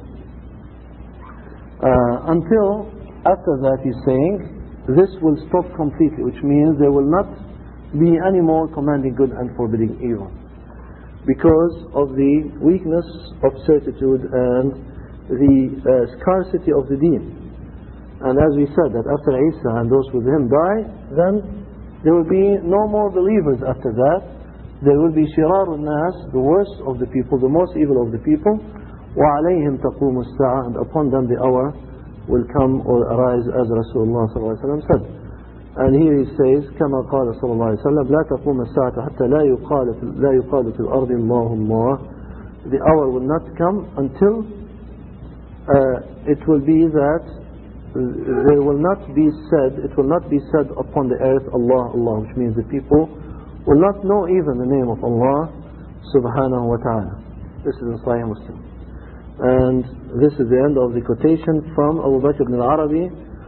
Uh, until after that he's saying this will stop completely, which means there will not be any more commanding good and forbidding evil, because of the weakness of certitude and the uh, scarcity of the deen. And as we said, that after Isa and those with him die, then there will be no more believers after that. There will be شرار الناس, the worst of the people, the most evil of the people. وعليهم تقوم الساعة, and upon them the hour will come or arise, as Rasulullah صلى الله عليه وسلم said. And here he says كما قال صلى الله عليه وسلم لا تقوم الساعة حتى لا يقال لا يقال في الأرض الله الله. The hour will not come until uh, it will be that there will not be said, it will not be said upon the earth Allah Allah, which means the people will not know even the name of Allah subhanahu wa ta'ala. This is in Sahih Muslim. And this is the end of the quotation from Abu Bakr ibn al-Arabi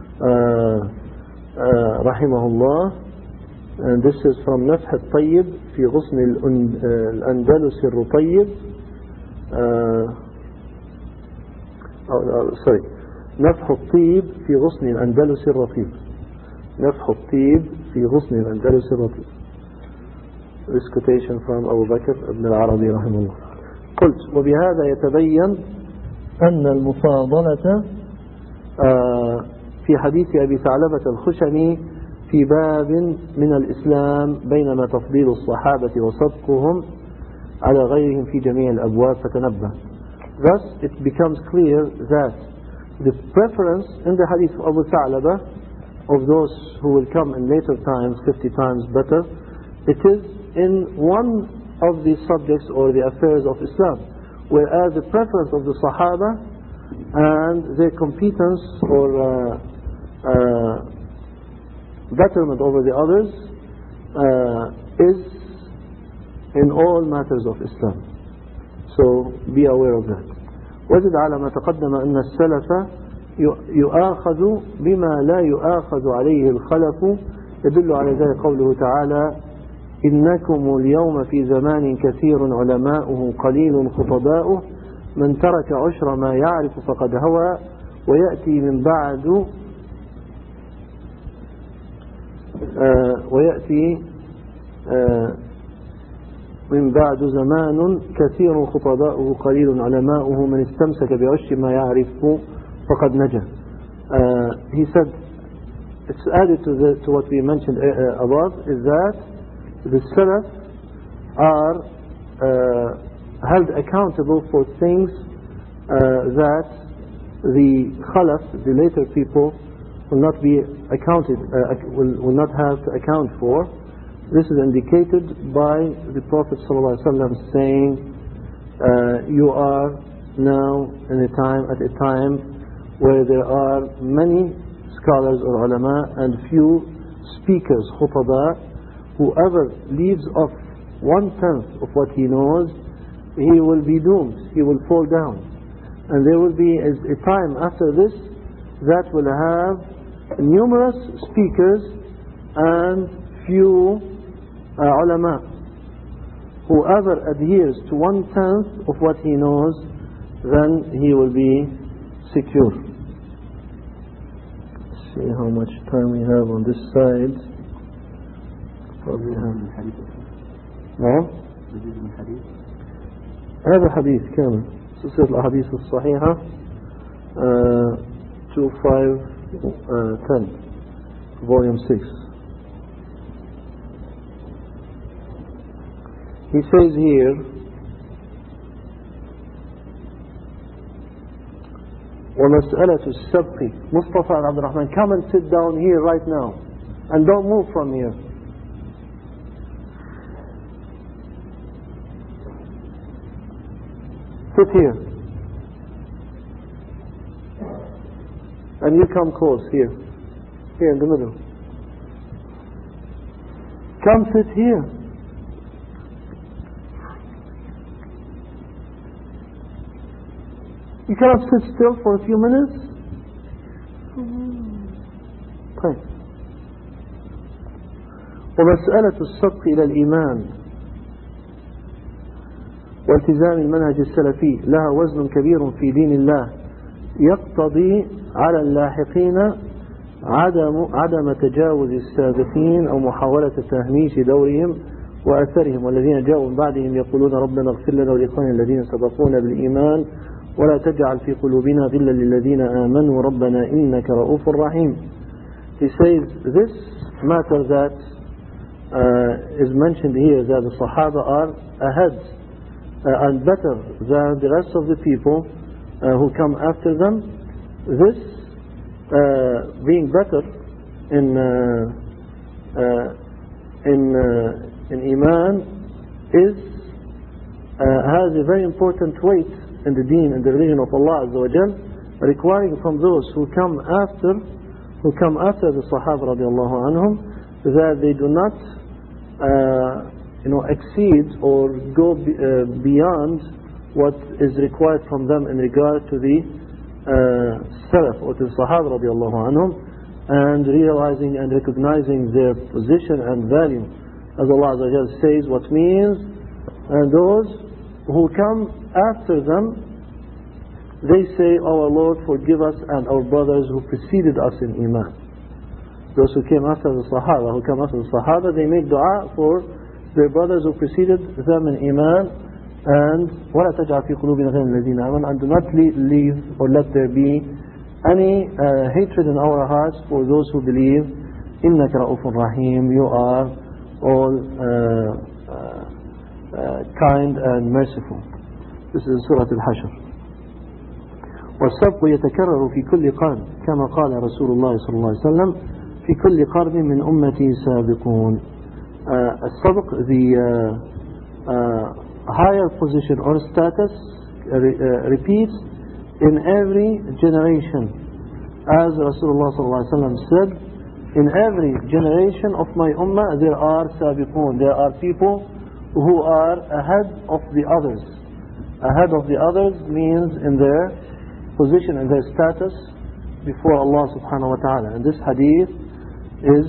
رحمه الله. And this is from نفح الطيب في غصن الأندلس الرطيب sorry نفح الطيب في غصن الأندلس الرطيب نفح الطيب في غصن الأندلس الرطيب. This quotation from Abu Bakr ibn al-Arabi رحمه الله. قلت وبهذا يتبين أن المفاضلة في حديث أبي ثعلبة الخشني في باب من الإسلام بينما تفضيل الصحابة وصدقهم على غيرهم في جميع الأبواب فتنبه. Thus it becomes clear that the preference in the hadith of Abu Tha'laba of those who will come in later times fifty times better, it is in one of the subjects or the affairs of Islam, whereas the preference of the Sahaba and their competence or uh, uh, betterment over the others uh, is in all matters of Islam. So be aware of that. وزد على ما تقدم أن السلف يؤاخذ بما لا يؤاخذ عليه الخلف يدل على ذلك قوله تعالى إنكم اليوم في زمان كثير علماؤه قليل خطباؤه من ترك عشر ما يعرف فقد هوى ويأتي من بعد آه ويأتي آه من بعد زمان كثير خطباؤه قليل علماؤه من استمسك بعشر ما يعرف فقد نجا. Uh, he said, it's added to, the, to what we mentioned uh, above, is that the Salaf are uh, held accountable for things uh, that the Khalaf, the later people, will not be accounted, uh, will, will not have to account for. This is indicated by the Prophet ﷺ saying, uh, you are now in a time, at a time where there are many scholars or ulama and few speakers, khutaba. Whoever leaves off one tenth of what he knows, he will be doomed, he will fall down. And there will be a, a time after this that will have numerous speakers and few uh, ulama. Whoever adheres to one tenth of what he knows, then he will be secure. Let's see how much time we have on this side. Probably have. نعم. هذا حديث كامل سلسلة الأحاديث الصحيحة two five ten volume six. He says here, ومسألة السبق. Mustafa and Abdul Rahman, come and sit down here right now and don't move from here. Sit here. And you come close here. Here in the middle. Come sit here. You cannot sit still for a few minutes? طيب. ومسألة السبق إلى الإيمان والتزام المنهج السلفي لها وزن كبير في دين الله يقتضي على اللاحقين عدم عدم تجاوز السابقين أو محاولة تهميش دورهم وأثرهم، والذين جاءوا من بعدهم يقولون ربنا اغفر لنا ولإخواننا الذين سبقونا بالإيمان ولا تجعل في قلوبنا غلا للذين آمنوا ربنا إنك رؤوف رحيم. He says this matter that uh, is mentioned here, that the Sahaba are ahead uh, and better than the rest of the people uh, who come after them. This uh, being better in uh, uh, in uh, in Iman is uh, has a very important weight in the deen and the religion of Allah Azza wa Jal, requiring from those who come after who come after the Sahaba radiallahu anhum that they do not uh, you know exceed or go be, uh, beyond what is required from them in regard to the uh, Salaf or to the Sahaba radiallahu anhum, and realizing and recognizing their position and value, as Allah Azza wa Jal says, what means and those who come after them, they say, our Lord, forgive us and our brothers who preceded us in Iman. Those who came after the Sahaba, who came after the Sahaba, they make dua for their brothers who preceded them in Iman, and وَلَا تَجْعَلْ فِي قُلُوبِنَا غِلًّا لِلَّذِينَ آمَنُوا, and do not leave or let there be any uh, hatred in our hearts for those who believe. إِنَّكَ رَؤُوفٌ رَحِيمٌ, you are all uh, uh, uh, kind and merciful. This is Surah Al-Hashr. والسبق يتكرر في كل قرن كما قال رسول الله صلى الله عليه وسلم في كل قرن من أمتي سابقون. uh, السبق, the uh, uh, higher position or status uh, uh, repeats in every generation, as Rasulullah صلى الله عليه وسلم said, in every generation of my ummah there are sabiqun, there are people who are ahead of the others. Ahead of the others means in their position and their status before Allah subhanahu wa ta'ala. And this hadith is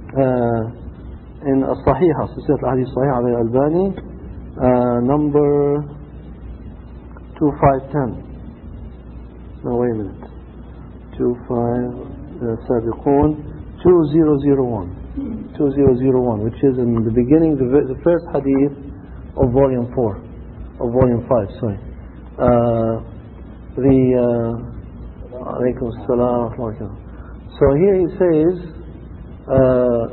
uh, in As-Sahihah, Silsilat al-Hadith Sahihah by Albani, uh, number two five one zero. No, wait a minute. two five Sabiqun two thousand one. two thousand one, which is in the beginning, the, the first hadith of volume four, of volume five, sorry. Uh, The uh, alaykum as-salam. So here he says uh,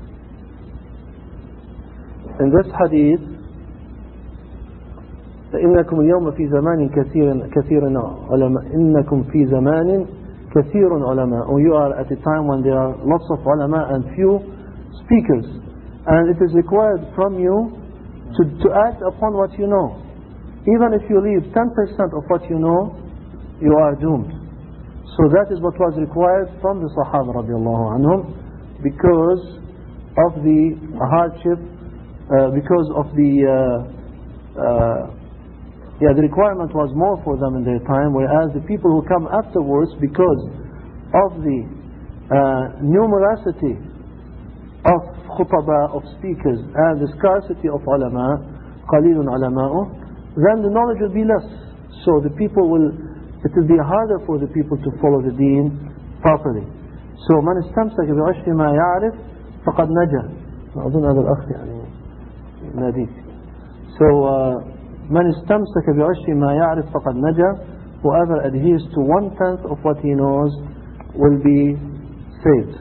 in this hadith, إنكم اليوم في زمان كثير كثير علماء إنكم في زمان كثير علماء, or you are at a time when there are lots of ulama and few speakers, and it is required from you to, to act upon what you know. Even if you leave ten percent of what you know, you are doomed. So that is what was required from the Sahaba radiallahu anhum, because of the hardship, uh, because of the uh, uh, yeah, the requirement was more for them in their time, whereas the people who come afterwards, because of the uh, numerosity of khutaba, of speakers, and the scarcity of ulama, qalilun ulama'u, then the knowledge will be less. So the people will it will be harder for the people to follow the deen properly. So من استمسك بعشر ما يعرف فقد نجا. أظن هذا الأخ يعني ناديك. So uh, من استمسك بعشر ما يعرف فقد نجا. Whoever adheres to one tenth of what he knows will be saved.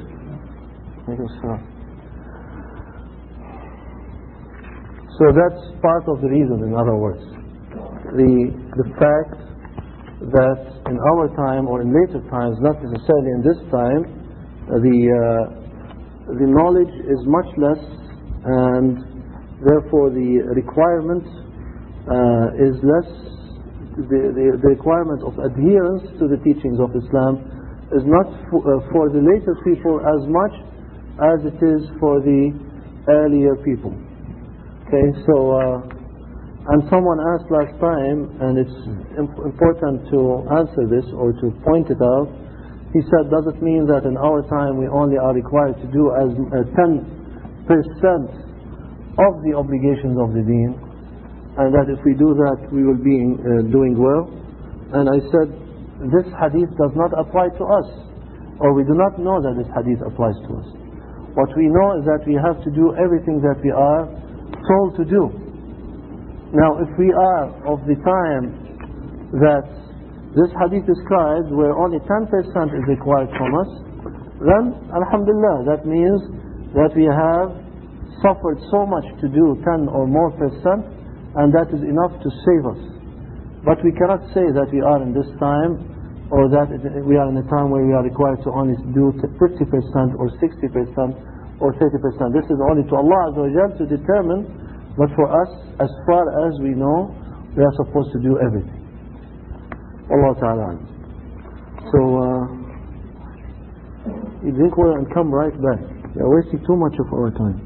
So that's part of the reason, in other words. The the fact that in our time or in later times, not necessarily in this time, the uh, the knowledge is much less, and therefore the requirement uh, is less. The, the, the requirement of adherence to the teachings of Islam is not for, uh, for the later people as much as it is for the earlier people. Okay, so uh, and someone asked last time, and it's imp important to answer this or to point it out. He said, does it mean that in our time we only are required to do as ten percent of the obligations of the deen, and that if we do that we will be uh, doing well? And I said, this hadith does not apply to us, or we do not know that this hadith applies to us. What we know is that we have to do everything that we are told to do. Now, if we are of the time that this hadith describes where only ten percent is required from us, then alhamdulillah, that means that we have suffered so much to do ten or more percent, and that is enough to save us. But we cannot say that we are in this time, or that we are in a time where we are required to only do fifty percent or sixty percent or thirty percent. This is only to Allah Azza wa Jal to determine, but for us, as far as we know, we are supposed to do everything. Allah Ta'ala. So, uh, you drink water and come right back. You are wasting too much of our time.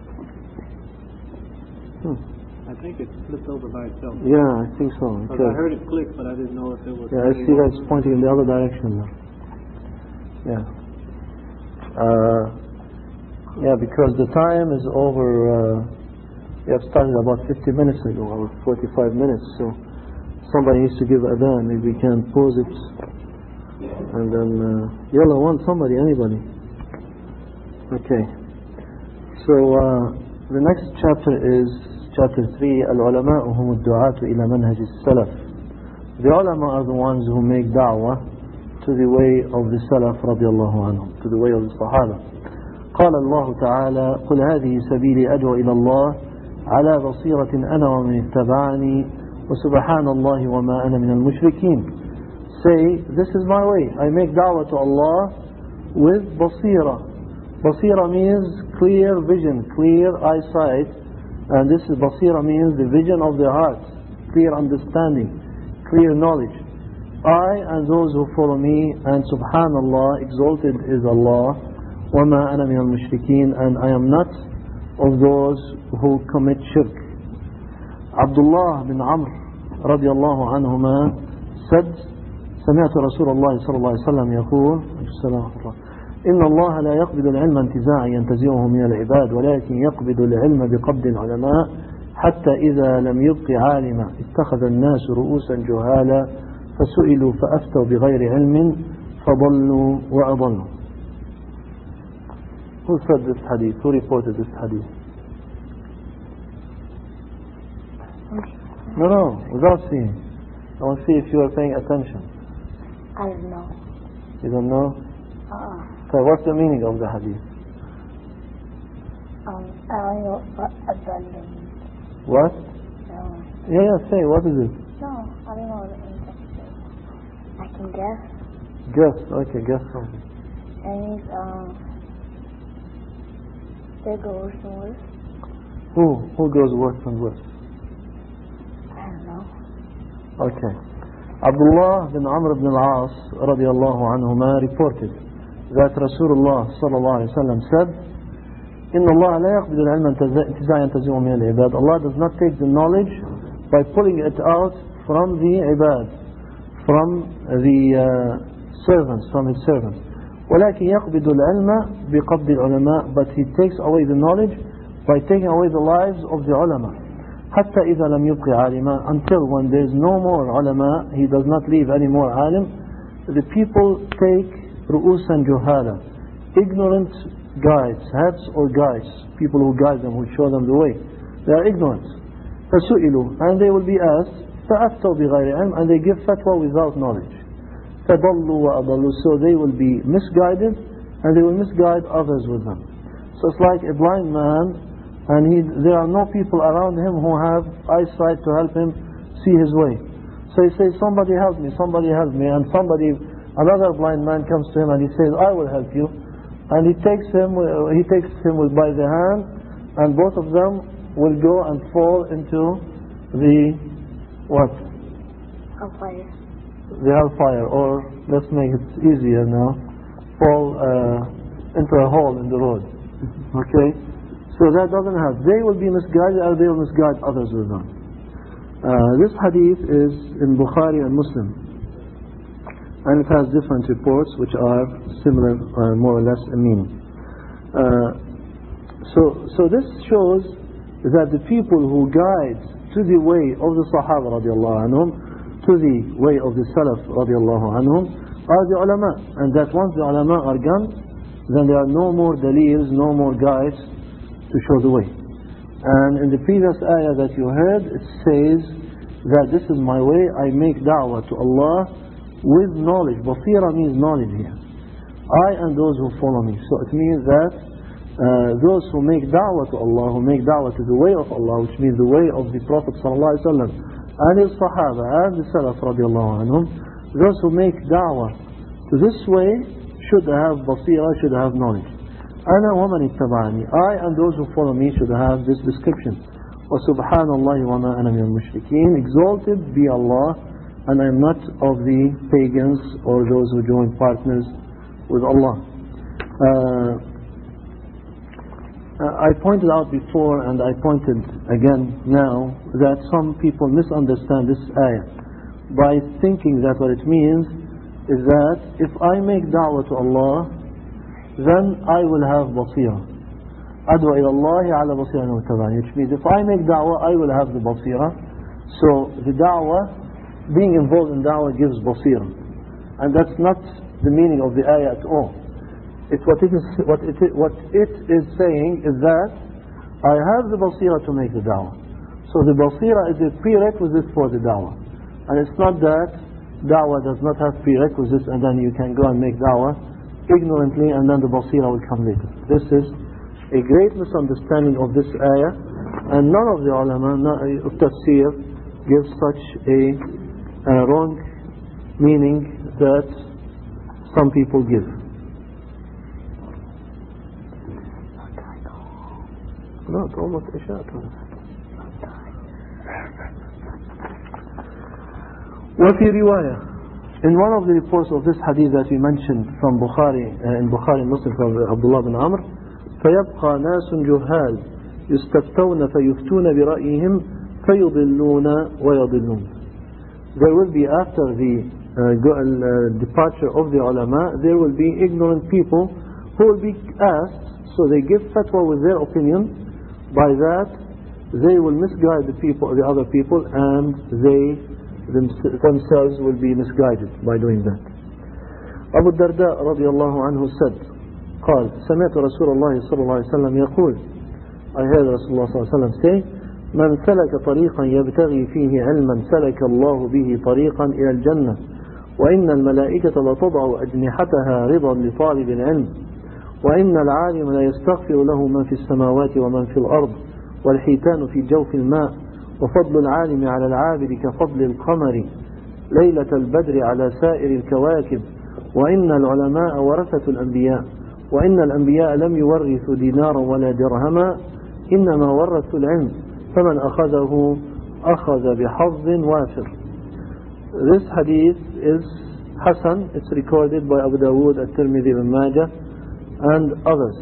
Hmm.
I think it flipped over by itself.
Yeah, I think so.
Okay. I heard it click, but I didn't know if it was...
Yeah, I see that it's pointing in the other direction now. Yeah. Uh, yeah, because the time is over... Uh, we have started about fifty minutes ago, or forty-five minutes, so... Somebody needs to give adhan. Maybe we can pause it, and then uh, yalla one somebody, anybody. Okay. So uh, the next chapter is chapter three. Al-ulama hum ad-du'atu ila manhaj as-salaf. The ulama are the ones who make da'wah to the way of the salaf radiyallahu anhum, to the way of the sahaba. قال الله تعالى قل هذه سبيلي أدعو إلى الله على بصيرة أنا ومن اتبعني وَسُبْحَانَ اللَّهِ وَمَا أَنَا مِنَ الْمُشْرِكِينَ. Say, this is my way. I make da'wah to Allah with basira. Basira means clear vision, clear eyesight. And this is basira means the vision of the heart, clear understanding, clear knowledge. I and those who follow me, and subhanallah, exalted is Allah, وَمَا أَنَا مِنَ الْمُشْرِكِينَ, and I am not of those who commit shirk. Abdullah bin Amr radiallahu anhuma said, سمعت رسول الله صلى الله عليه وسلم يقول إن الله لا يقبض العلم انتزاعا ينتزعه من العباد ولكن يقبض العلم بقبض العلماء حتى إذا لم يبق عالما اتخذ الناس رؤوسا جهالا فسئلوا فأفتوا بغير علم فضلوا وأضلوا. Who said this hadith? Who reported this hadith? No, no, without seeing. I want to see if you are paying attention.
I don't know.
You don't know?
Uh-uh.
So what's the meaning of the hadith?
Um, I don't know what abandon means.
What?
No.
Yeah, yeah, say, what is it?
No, I don't know what it means. I can guess.
Guess, okay, guess something.
It means, um, they go worse and worse.
Who? Who goes worse and worse? Okay. Abdullah bin Amr ibn al-As radiallahu anhuma reported that Rasulullah sallallahu alayhi wa sallam said, إِنَّ اللَّهَ لَا يَقْبِضُ الْعِلْمَ انْتِزَاعًا يَنْتَزِعُهُ مِنَ الْعِبَادِ. Allah does not take the knowledge by pulling it out from the ibad, from the uh, servants, from his servants. وَلَكِنْ يَقْبِضُ الْعِلْمَ بِقَبْضِ الْعُلَمَاءِ. But he takes away the knowledge by taking away the lives of the ulama. حتى إذا لم يبق عالما, until when there is no more ulama, he does not leave any more alim, the people take ru'usan juhala, ignorant guides, heads or guides, people who guide them, who show them the way. They are ignorant. فسئلوا, and they will be asked, فأفتوا بغير علم, and they give fatwa without knowledge. فضلوا وأضلوا, so they will be misguided, and they will misguide others with them. So it's like a blind man, and he, there are no people around him who have eyesight to help him see his way. So he says, somebody help me, somebody help me, and somebody, another blind man comes to him and he says, I will help you. And he takes him, he takes him by the hand, and both of them will go and fall into the, what?
Hellfire.
The hellfire, or let's make it easier now, fall uh, into a hole in the road. Okay? So So that doesn't have, they will be misguided or they will misguide others with them. Uh, this hadith is in Bukhari and Muslim, and it has different reports which are similar, uh, more or less in meaning. Uh, so, so this shows that the people who guide to the way of the Sahaba radiallahu anhum, to the way of the Salaf radiallahu anhum, are the ulama, and that once the ulama are gone, then there are no more dalils, no more guides to show the way. And in the previous ayah that you heard, it says that this is my way, I make da'wah to Allah with knowledge. Basira means knowledge here. I and those who follow me. So it means that uh, those who make da'wah to Allah, who make da'wah to the way of Allah, which means the way of the Prophet sallallahu alaihi wasallam and his Sahaba and the Salaf radiallahu anhum, those who make da'wah to this way should have basira, should have knowledge. أنا ومن اتبعني, I and those who follow me should have this description. وسبحان الله وما أنا من المشركين, exalted be Allah, and I am not of the pagans or those who join partners with Allah. Uh, I pointed out before, and I pointed again now, that some people misunderstand this ayah by thinking that what it means is that if I make da'wah to Allah, then I will have basira. Adwa ila Allahi ala basira wa, which means if I make da'wah, I will have the basira. So the da'wah, being involved in da'wah gives basira. And that's not the meaning of the ayah at all. It's what it is, what it is, what it is saying is that I have the basira to make the da'wah. So the basira is a prerequisite for the da'wah. And it's not that da'wah does not have prerequisites and then you can go and make da'wah ignorantly and then the basira will come later. This is a great misunderstanding of this ayah, and none of the ulama of tafsir gives such a, a wrong meaning that some people give. No, it's almost Isha. وفي رواية, in one of the reports of this hadith that we mentioned from Bukhari, uh, in Bukhari Muslim from Abdullah bin Amr, فيبقى ناس جهال يستفتون فيفتون برأيهم فيضلون ويضلون. There will be, after the uh, go, uh, departure of the ulama, there will be ignorant people who will be asked, so they give fatwa with their opinion. By that they will misguide the people, the other people, and they themselves will be misguided by doing that. Abu Darda رضي الله عنه said, قال سمعت رسول الله صلى الله عليه وسلم يقول, I heard Rasulullah صلى الله عليه وسلم say, من سلك طريقا يبتغي فيه علما سلك الله به طريقا إلى الجنة وإن الملائكة لتضع أجنحتها رضا لطالب العلم وإن العالم لا يستغفر له من في السماوات ومن في الأرض والحيتان في جوف الماء وفضل العالم على العابد كفضل القمر ليلة البدر على سائر الكواكب وإن العلماء ورثة الأنبياء وإن الأنبياء لم يورثوا دينارا ولا درهما إنما ورثوا العلم فمن أخذه أخذ بحظ وافر. This hadith is Hasan. It's recorded by Abu Dawood, At-Tirmidhi, Ibn Majah and others.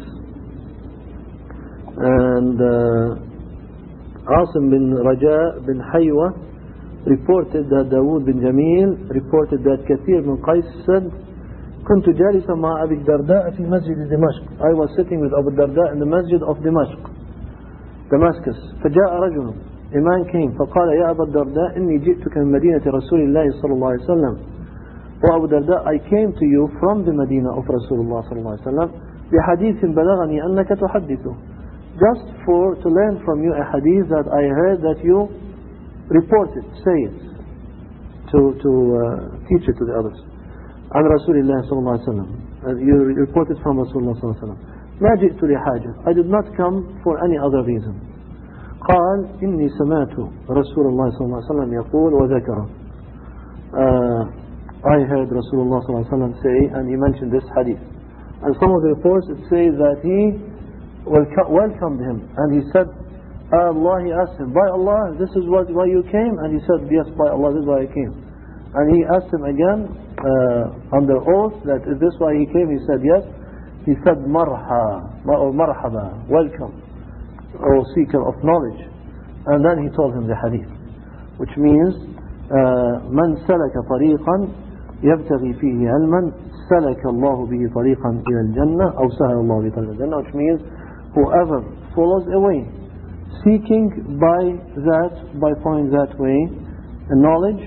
And uh, Asim bin Raja bin Haywa reported that Dawood bin Jamil reported that Kathir bin Qais said, كنت جالسا مع أبي الدرداء في مسجد دمشق. I was sitting with Abu Darda in the masjid of Dimashq, Damascus. فجاء رجل, a man came, فقال يا أبا الدرداء إني جئتك من مدينة رسول الله صلى الله عليه وسلم. O Abu Darda, I came to you from the Medina of Rasulullah صلى الله عليه وسلم بحديث بلغني أنك تحدثه, just for to learn from you a hadith that I heard that you reported, say it, to to uh, teach it to the others. عن رسول الله صلى الله عليه وسلم, you reported from Rasulullah صلى الله عليه وسلم. ما جئت لحاجة, I did not come for any other reason. قال إني سمعت رسول الله صلى الله عليه وسلم يقول وذكر. uh, I heard Rasulullah صلى الله عليه وسلم say, and he mentioned this hadith. And some of the reports it says that he welcomed him and he said, Allah, he asked him, by Allah, this is what, why you came? And he said, yes, by Allah, this is why I came. And he asked him again uh, under oath that is this why he came? He said yes. He said marha or marhaba, welcome. or seeker of knowledge. And then he told him the hadith, which means من سلك طريقا يبتغي فيه علما سلك الله به طريقا إلى الجنة أو سهل الله به طريقا إلى الجنة, which means whoever follows a way seeking by that, by following that way a knowledge,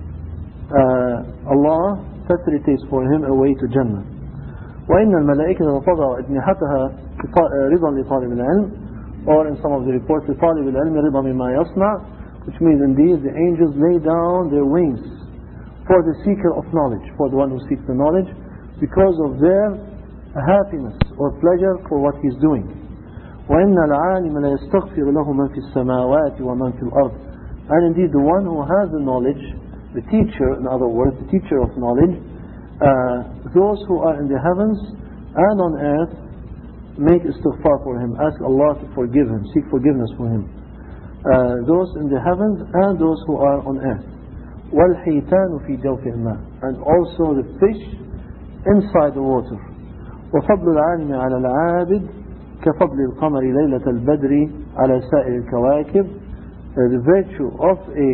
uh, Allah facilitates for him a way to Jannah. وإن الملائكة تضع أجنحتها رضا لطالب العلم, or in some of the reports لطالب العلم رضا مما يصنع, which means indeed the angels lay down their wings for the seeker of knowledge, for the one who seeks the knowledge, because of their happiness or pleasure for what he's doing. وإن العالم لا يستغفر له من في السماوات ومن في الأرض. And indeed the one who has the knowledge, the teacher, in other words, the teacher of knowledge, uh, those who are in the heavens and on earth make istighfar for him, ask Allah to forgive him, seek forgiveness for him. Uh, those in the heavens and those who are on earth. وَالْحِيتَانُ فِي جَوْفِ الْمَاءِ, and also the fish inside the water. وَفَضْلُ الْعَالِمِ عَلَى الْعَابِدِ كَفَضْلِ الْقَمَرِ لَيْلَةَ الْبَدْرِ عَلَى سَائِرِ الْكَوَاكِبِ. uh, The virtue of a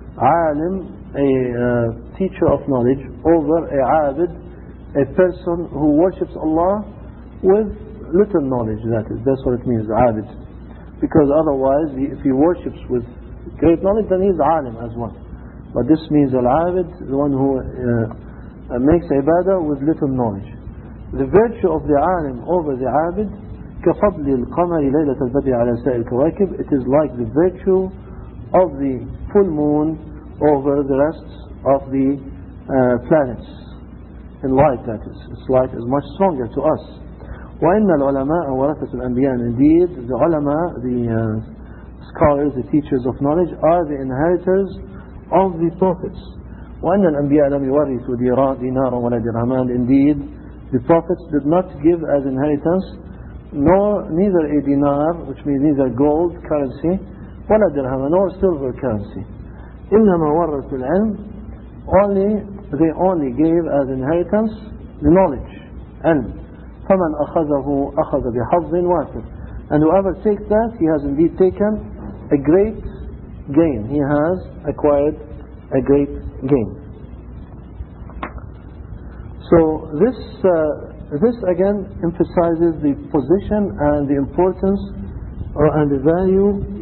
alim, a uh, teacher of knowledge, over a abid, a person who worships Allah with little knowledge, that is, that's what it means, abid. Because otherwise, if he worships with great knowledge, then he is alim as well. But this means al-abid, the one who uh, makes ibadah with little knowledge. The virtue of the alim over the abid, كَفَضْلِ الْقَمَرِ لَيْلَةَ الْبَدْرِ عَلَى سَائِرِ الْكَوَاكِبِ, it is like the virtue of the full moon over the rest of the uh, planets. In light, that is. Its light is much stronger to us. وَإِنَّ الْعُلَمَاءَ وَرَثَةُ الْأَنْبِيَاءِ, indeed the ulama, the uh, scholars, the teachers of knowledge, are the inheritors of the prophets. وَإِنَّ الْأَنْبِيَاءَ لَمْ يُوَرِّثُوا دِينَارًا وَلَا دِرْهَمًا, indeed the prophets did not give as inheritance nor neither a dinar, which means neither gold currency, ولا dirham, nor silver currency. إِنَّمَا وَرَّثُوا الْعِلْمِ, only they only gave as inheritance the knowledge, ilm. فَمَنْ أَخَذَهُ أَخَذَ بِحَظٍ وَافِرٍ, and whoever takes that, he has indeed taken a great gain. He has acquired a great gain. So this uh, this again emphasizes the position and the importance or, and the value